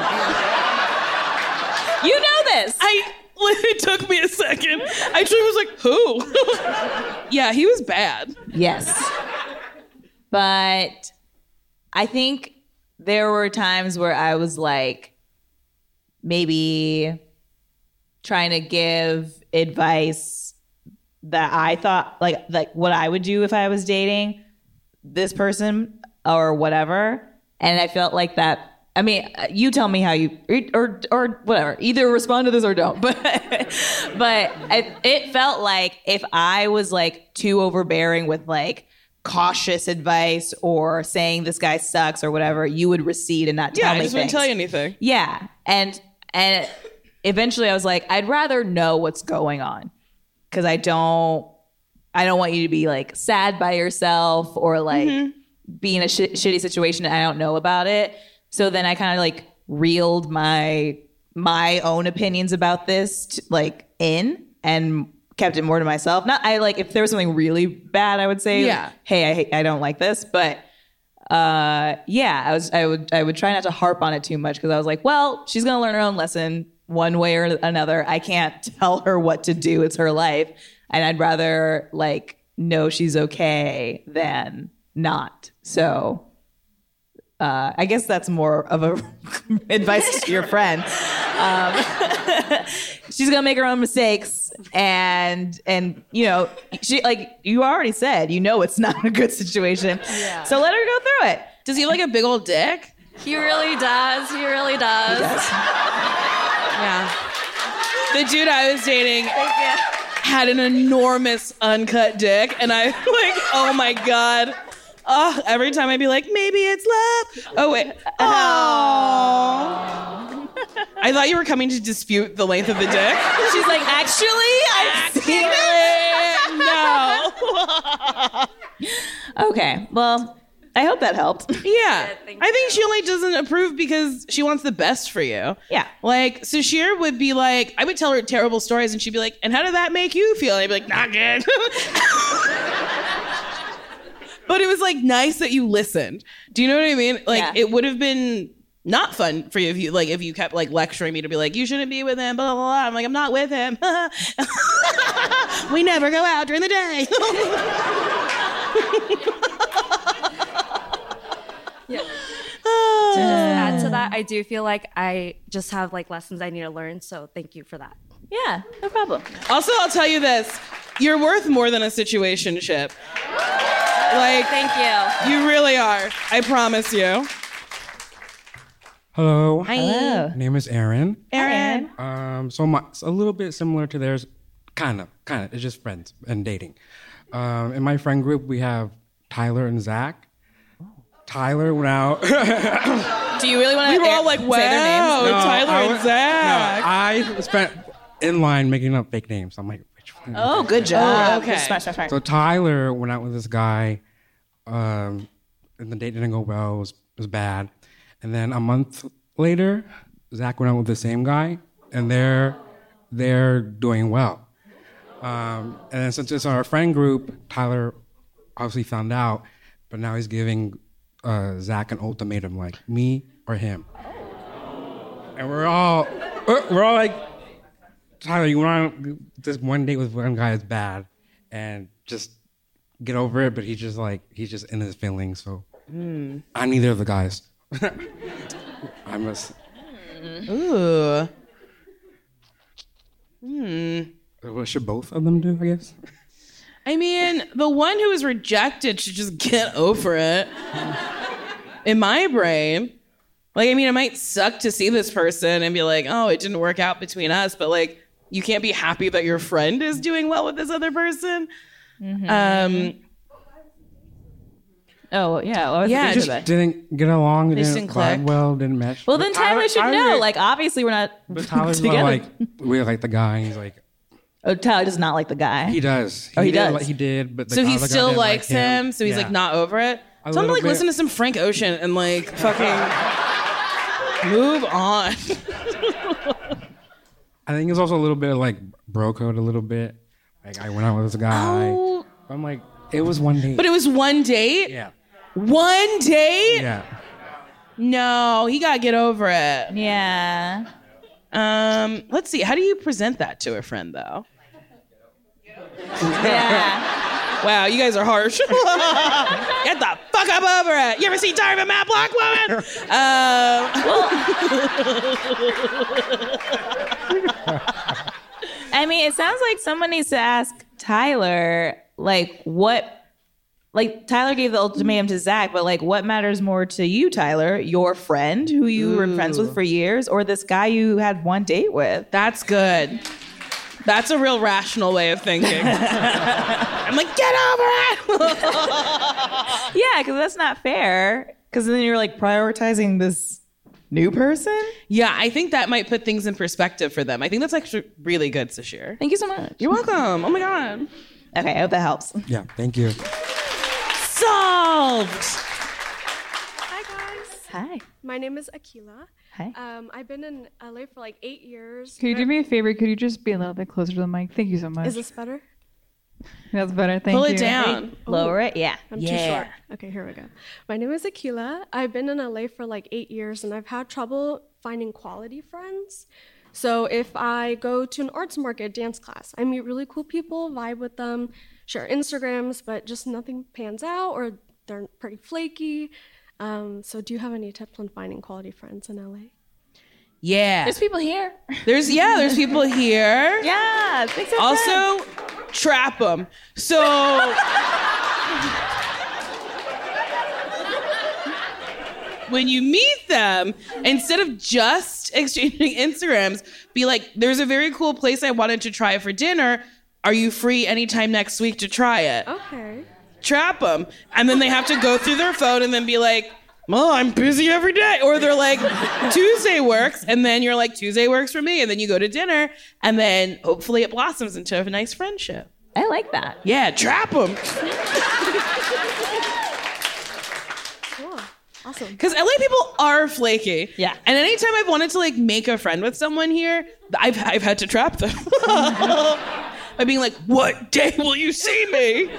you know this. It took me a second. I truly was like, who? Yeah, he was bad. Yes. But I think there were times where I was like, maybe trying to give advice that I thought like what I would do if I was dating this person or whatever. And I felt like that. I mean, you tell me how you or whatever. Either respond to this or don't. But it felt like if I was like too overbearing with like cautious advice or saying this guy sucks or whatever, you would recede and not tell me I just things. wouldn't tell you anything. Yeah, and eventually I was like, I'd rather know what's going on because I don't want you to be like sad by yourself or like be in a shitty situation and I don't know about it. So then I kind of like reeled my own opinions about this in and kept it more to myself. Not if there was something really bad, I would say, hey, I don't like this. But I would try not to harp on it too much because I was like, well, she's gonna learn her own lesson one way or another. I can't tell her what to do. It's her life, and I'd rather know she's okay than not. So. I guess that's more of a advice to your friend. She's gonna make her own mistakes, and she you already said it's not a good situation. Yeah. So let her go through it. Does he have like a big old dick? He really does. He really does. Yeah. The dude I was dating had an enormous uncut dick, and I oh my God. Oh, every time I'd be like, maybe it's love. Oh, wait. Oh. I thought you were coming to dispute the length of the dick. She's like, actually, I've seen it. No. Okay, well, I hope that helped. Yeah. I think she only doesn't approve because she wants the best for you. Yeah. Sashir would be like, I would tell her terrible stories and she'd be like, and how did that make you feel? And I'd be like, not good. But it was nice that you listened. Do you know what I mean? It would have been not fun for you if you kept lecturing me to be like, you shouldn't be with him, blah, blah, blah. I'm like, I'm not with him. We never go out during the day. Yeah. To just add to that, I do feel like I just have lessons I need to learn. So thank you for that. Yeah, no problem. Also, I'll tell you this. You're worth more than a situationship. Thank you. You really are. I promise you. Hello. Hi. Hello. My name is Aaron. Aaron. So it's a little bit similar to theirs. Kind of. It's just friends and dating. In my friend group, we have Tyler and Zach. Tyler went out. Do you really want to We were all like, say their wow, names? Tyler and Zach. No, I spent in line making up fake names. I'm like, which one? Oh, good job. Oh, okay. Smart. So Tyler went out with this guy, and the date didn't go well. It was bad. And then a month later, Zach went out with the same guy, and they're doing well. And then since it's our friend group, Tyler obviously found out, but now he's giving Zach an ultimatum, like me or him. And we're all like, Tyler, you want this one date with one guy is bad, and just get over it. But he's just in his feelings. So I'm neither of the guys. I must. Ooh. What should both of them do? I guess. I mean, the one who was rejected should just get over it. In my brain. Like, I mean, it might suck to see this person and be like, oh, it didn't work out between us, but like, you can't be happy that your friend is doing well with this other person. Oh, yeah. Yeah, They just didn't get along. They just Didn't didn't click. vibe well. Didn't match. Well, then Tyler should know. Like, obviously, we're not But Tyler's together. like, we like the guy. And he's like, Oh, Tyler does not like the guy. he does. Oh, he did does. Like, he did, but the So he other guy still didn't likes like him, so he's Yeah. like not over it. A Tell him to little like bit. listen to some Frank Ocean and like fucking move on. I think it's also a little bit of like bro code, a little bit. Like I went out with this guy. Oh. I'm like, it was one date. But it was one date? Yeah. One date? Yeah. No, he gotta get over it. Yeah. Let's see. How do you present that to a friend though? Yeah. Wow, you guys are harsh. Get the fuck up over it. You ever seen Diary of a Mad Black Woman? I mean, it sounds like someone needs to ask Tyler, like, what, like, Tyler gave the ultimatum to Zach, but, like, what matters more to you, Tyler? Your friend who you were friends with for years, or this guy you had one date with? That's good. That's a real rational way of thinking. I'm like, get over it. Yeah, because that's not fair. Because then you're, like, prioritizing this new person? Yeah, I think that might put things in perspective for them. I think that's actually really good, Sashir. Thank you so much. You're welcome. Oh my God. Okay, I hope that helps. Yeah, thank you. Solved. Hi guys. Hi. My name is Akila. Hi. I've been in LA for like 8 years. Could you do me a favor? Could you just be a little bit closer to the mic? Thank you so much. Is this better? That's better. Thank you. Pull it down. Lower it. Yeah. I'm too short. Okay, here we go. My name is Akila. I've been in LA for like 8 years and I've had trouble finding quality friends. So if I go to an arts market dance class, I meet really cool people, vibe with them, share Instagrams, but just nothing pans out or they're pretty flaky. So do you have any tips on finding quality friends in LA? Yeah. There's people here. There's people here. Yeah. Thanks for Also, trap them. So when you meet them, instead of just exchanging Instagrams, be like, there's a very cool place I wanted to try for dinner. Are you free anytime next week to try it? Okay. Trap them. And then they have to go through their phone and then be like, well, I'm busy every day. Or they're like, Tuesday works. And then you're like, Tuesday works for me. And then you go to dinner. And then hopefully it blossoms into a nice friendship. I like that. Yeah, trap them. Cool. Awesome. Because LA people are flaky. Yeah. And anytime I've wanted to like make a friend with someone here, I've had to trap them. By being like, what day will you see me?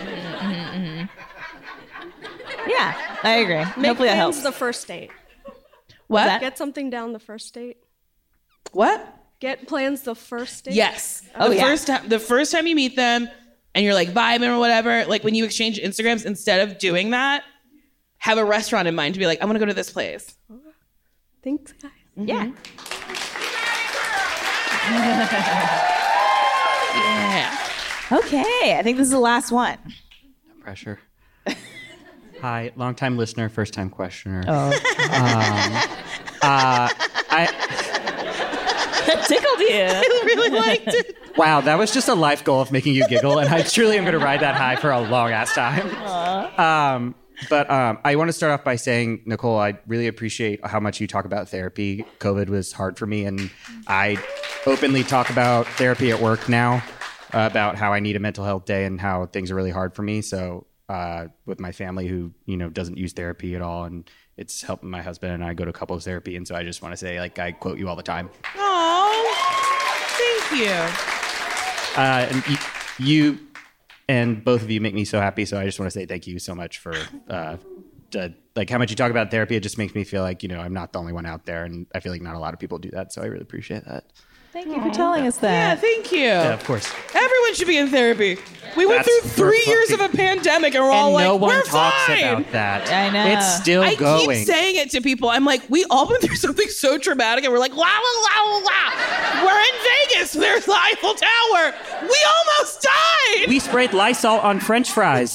Yeah, I agree. Make Hopefully that plans helps. the first date. What? Get something down the first date. What? Get plans the first date. Yes. Oh, yeah. The first time you meet them and you're like vibing or whatever, like when you exchange Instagrams, instead of doing that, have a restaurant in mind to be like, I want to go to this place. Thanks, guys. Yeah. Yeah. Okay, I think this is the last one. No pressure. Hi, long-time listener, first-time questioner. Oh. That tickled you. I really liked it. Wow, that was just a life goal of making you giggle, and I truly am going to ride that high for a long-ass time. But I want to start off by saying, Nicole, I really appreciate how much you talk about therapy. COVID was hard for me, and I openly talk about therapy at work now, about how I need a mental health day and how things are really hard for me. So with my family who, doesn't use therapy at all, and it's helping my husband and I go to couples therapy. And so I just want to say, I quote you all the time. Oh, thank you. And you and both of you make me so happy. So I just want to say thank you so much for how much you talk about therapy. It just makes me feel like, I'm not the only one out there. And I feel like not a lot of people do that. So I really appreciate that. Thank you for telling us that. Yeah, thank you. Yeah, of course. Everyone should be in therapy. We went That's through 3 years of a pandemic and we're all like, no one we're talks fine. about that. I know. It's still I going. keep saying it to people. I'm like, we all went through something so traumatic and we're like, wow, wow, wow, wow. We're in Vegas. There's the Eiffel Tower. We almost died. We sprayed Lysol on French fries.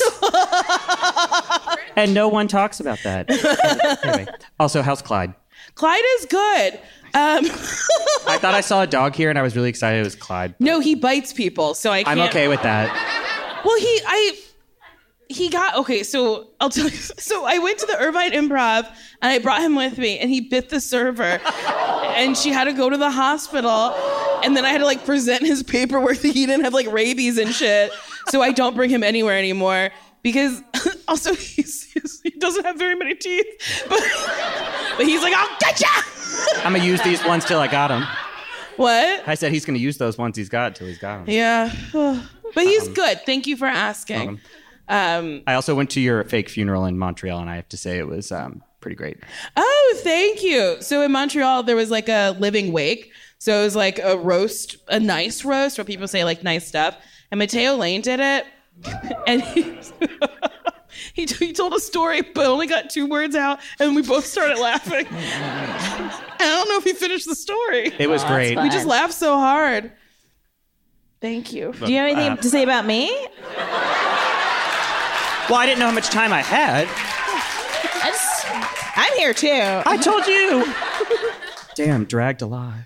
And no one talks about that. Anyway, also, how's Clyde? Clyde is good. I thought I saw a dog here and I was really excited it was Clyde. No, he bites people, so I can't. I'm okay with that. Well, he got, okay, so I'll tell you. So I went to the Irvine Improv and I brought him with me and he bit the server and she had to go to the hospital and then I had to present his paperwork that he didn't have rabies and shit. So I don't bring him anywhere anymore because also he doesn't have very many teeth, but he's like, I'll get ya! I'm going to use these ones till I got them. What? I said he's going to use those ones he's got till he's got them. Yeah. But he's good. Thank you for asking. I also went to your fake funeral in Montreal, and I have to say it was pretty great. Oh, thank you. So in Montreal, there was a living wake. So it was a roast, a nice roast where people say nice stuff. And Matteo Lane did it. And he told a story, but only got 2 words out. And we both started laughing. I don't know if he finished the story. It was great. We just laughed so hard. Thank you. Do you have anything to say about me? Well, I didn't know how much time I had. I'm here too. I told you. Damn, dragged alive.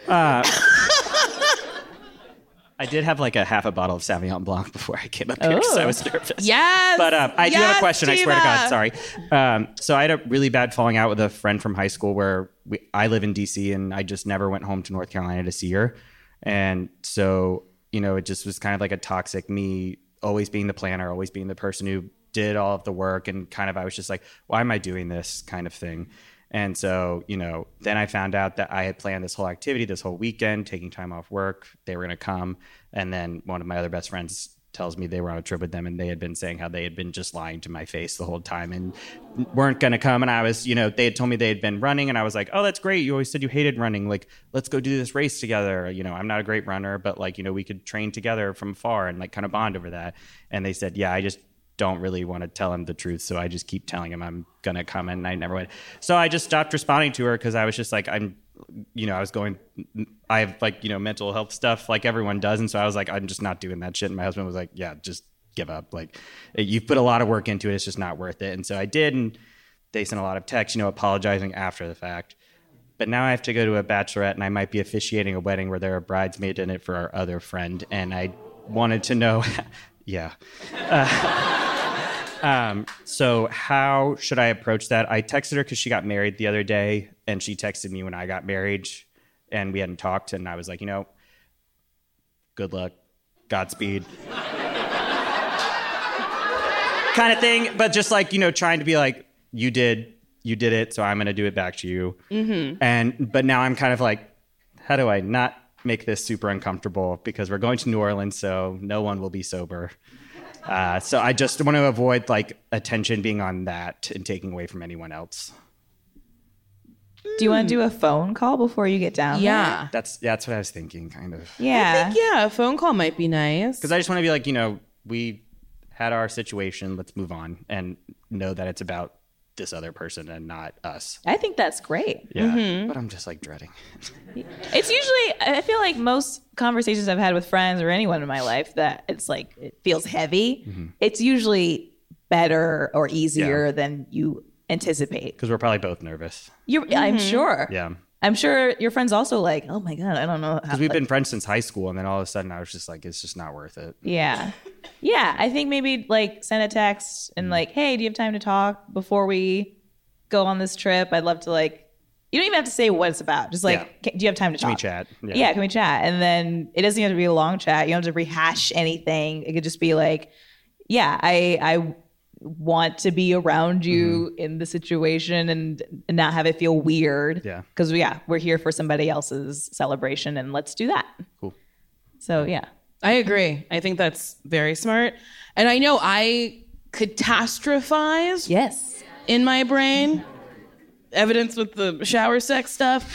I did have a half a bottle of Sauvignon Blanc before I came up here because I was nervous. Yes. But I do have a question. Diva. I swear to God. Sorry. So I had a really bad falling out with a friend from high school where I live in DC and I just never went home to North Carolina to see her. And so, it just was kind of a toxic me always being the planner, always being the person who did all of the work. And kind of, I was just like, why am I doing this kind of thing? And so, then I found out that I had planned this whole activity, this whole weekend, taking time off work. They were going to come. And then one of my other best friends tells me they were on a trip with them and they had been saying how they had been just lying to my face the whole time and weren't going to come. And I was, they had told me they had been running and I was like, oh, that's great. You always said you hated running. Let's go do this race together. I'm not a great runner, but we could train together from afar and kind of bond over that. And they said, yeah, I just don't really want to tell him the truth. So I just keep telling him I'm going to come and I never went. So I just stopped responding to her because I was just I have mental health stuff like everyone does. And so I was like, I'm just not doing that shit. And my husband was like, yeah, just give up. You've put a lot of work into it. It's just not worth it. And so I did. And they sent a lot of texts, apologizing after the fact. But now I have to go to a bachelorette and I might be officiating a wedding where there are bridesmaids in it for our other friend. And I wanted to know, yeah. So how should I approach that? I texted her because she got married the other day and she texted me when I got married and we hadn't talked. And I was like, good luck, Godspeed kind of thing. But just trying to be you did it. So I'm going to do it back to you. Mm-hmm. But now I'm kind of how do I not make this super uncomfortable because we're going to New Orleans. So no one will be sober. So I just want to avoid attention being on that and taking away from anyone else. Do you want to do a phone call before you get down Yeah. there? That's what I was thinking, kind of. Yeah. I think, a phone call might be nice. Because I just want to be we had our situation. Let's move on and know that it's about this other person and not us. I think that's great. Yeah. Mm-hmm. But I'm just dreading. It's usually, I feel like most conversations I've had with friends or anyone in my life that it's it feels heavy. Mm-hmm. It's usually better or easier than you anticipate. Because we're probably both nervous. I'm sure. Yeah. I'm sure your friend's also oh my God, I don't know. Because we've been friends since high school. And then all of a sudden I was just it's just not worth it. Yeah. Yeah, I think maybe like send a text and like, hey, do you have time to talk before we go on this trip? I'd love to like, you don't even have to say what it's about. Just like, do you have time to talk? Can we chat? Yeah, can we chat? And then it doesn't have to be a long chat. You don't have to rehash anything. It could just be like, yeah, I want to be around you in the situation and not have it feel weird. Yeah. Because we're here for somebody else's celebration and let's do that. Cool. So yeah. I agree. I think that's very smart. And I know I catastrophize. Yes. In my brain. Evidence with the shower sex stuff.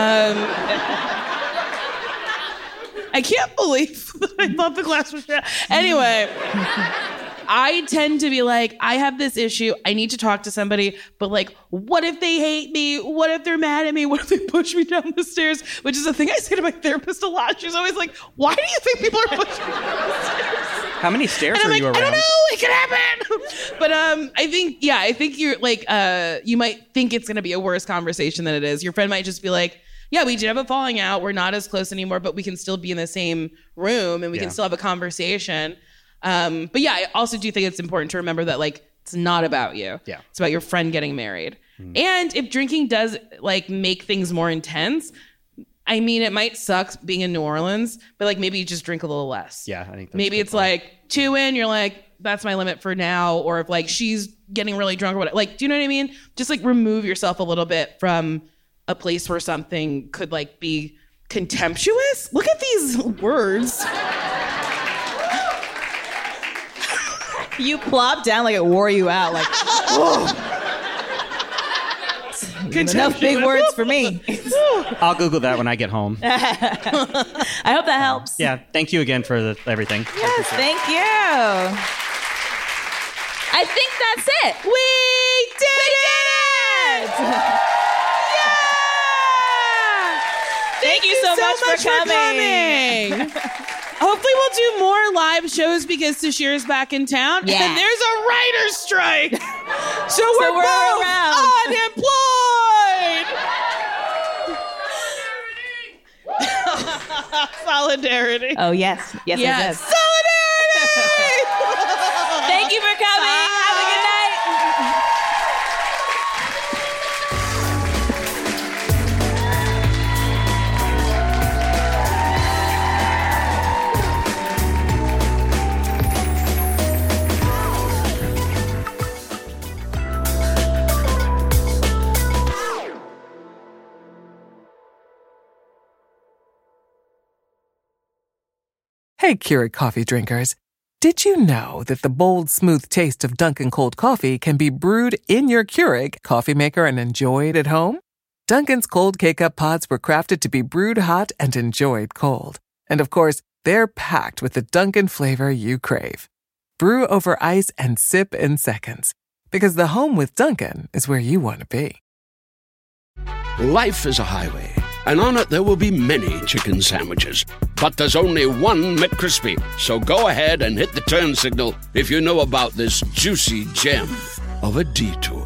I can't believe that I thought the glass was shut. Anyway, I tend to be like, I have this issue. I need to talk to somebody. But like, what if they hate me? What if they're mad at me? What if they push me down the stairs? Which is a thing I say to my therapist a lot. She's always like, why do you think people are pushing me down the stairs? How many stairs And I'm are like, you around? I don't know. It could happen. But I think you're like, you might think it's going to be a worse conversation than it is. Your friend might just be like, yeah, we did have a falling out. We're not as close anymore, but we can still be in the same room and we can still have a conversation. But yeah, I also do think it's important to remember that like, it's not about you. Yeah. It's about your friend getting married. And if drinking does like make things more intense, I mean, it might suck being in New Orleans, but like maybe you just drink a little less. Yeah, I think that's maybe it's like 2 in, you're like, that's my limit for now. Or if like she's getting really drunk or whatever, like, do you know what I mean? Just like remove yourself a little bit from a place where something could like be contemptuous. Look at these words. You plopped down like it wore you out. Like, whoa. Enough big words for me. I'll Google that when I get home. I hope that helps. Yeah, thank you again for everything. Yes, thank you. I think that's it. We did it! Yeah! Thank you so much for coming. Hopefully we'll do more live shows because Sashir's back in town. Yeah. And there's a writer's strike. So we're both around. unemployed. Solidarity. Oh, yes. Yes, yes. Solidarity! Thank you for coming. Have a good night. Hey, Keurig coffee drinkers. Did you know that the bold, smooth taste of Dunkin' cold coffee can be brewed in your Keurig coffee maker and enjoyed at home? Dunkin's cold K-Cup pods were crafted to be brewed hot and enjoyed cold. And of course, they're packed with the Dunkin' flavor you crave. Brew over ice and sip in seconds. Because the home with Dunkin' is where you want to be. Life is a highway, and on it there will be many chicken sandwiches. But there's only one McCrispy. So go ahead and hit the turn signal if you know about this juicy gem of a detour.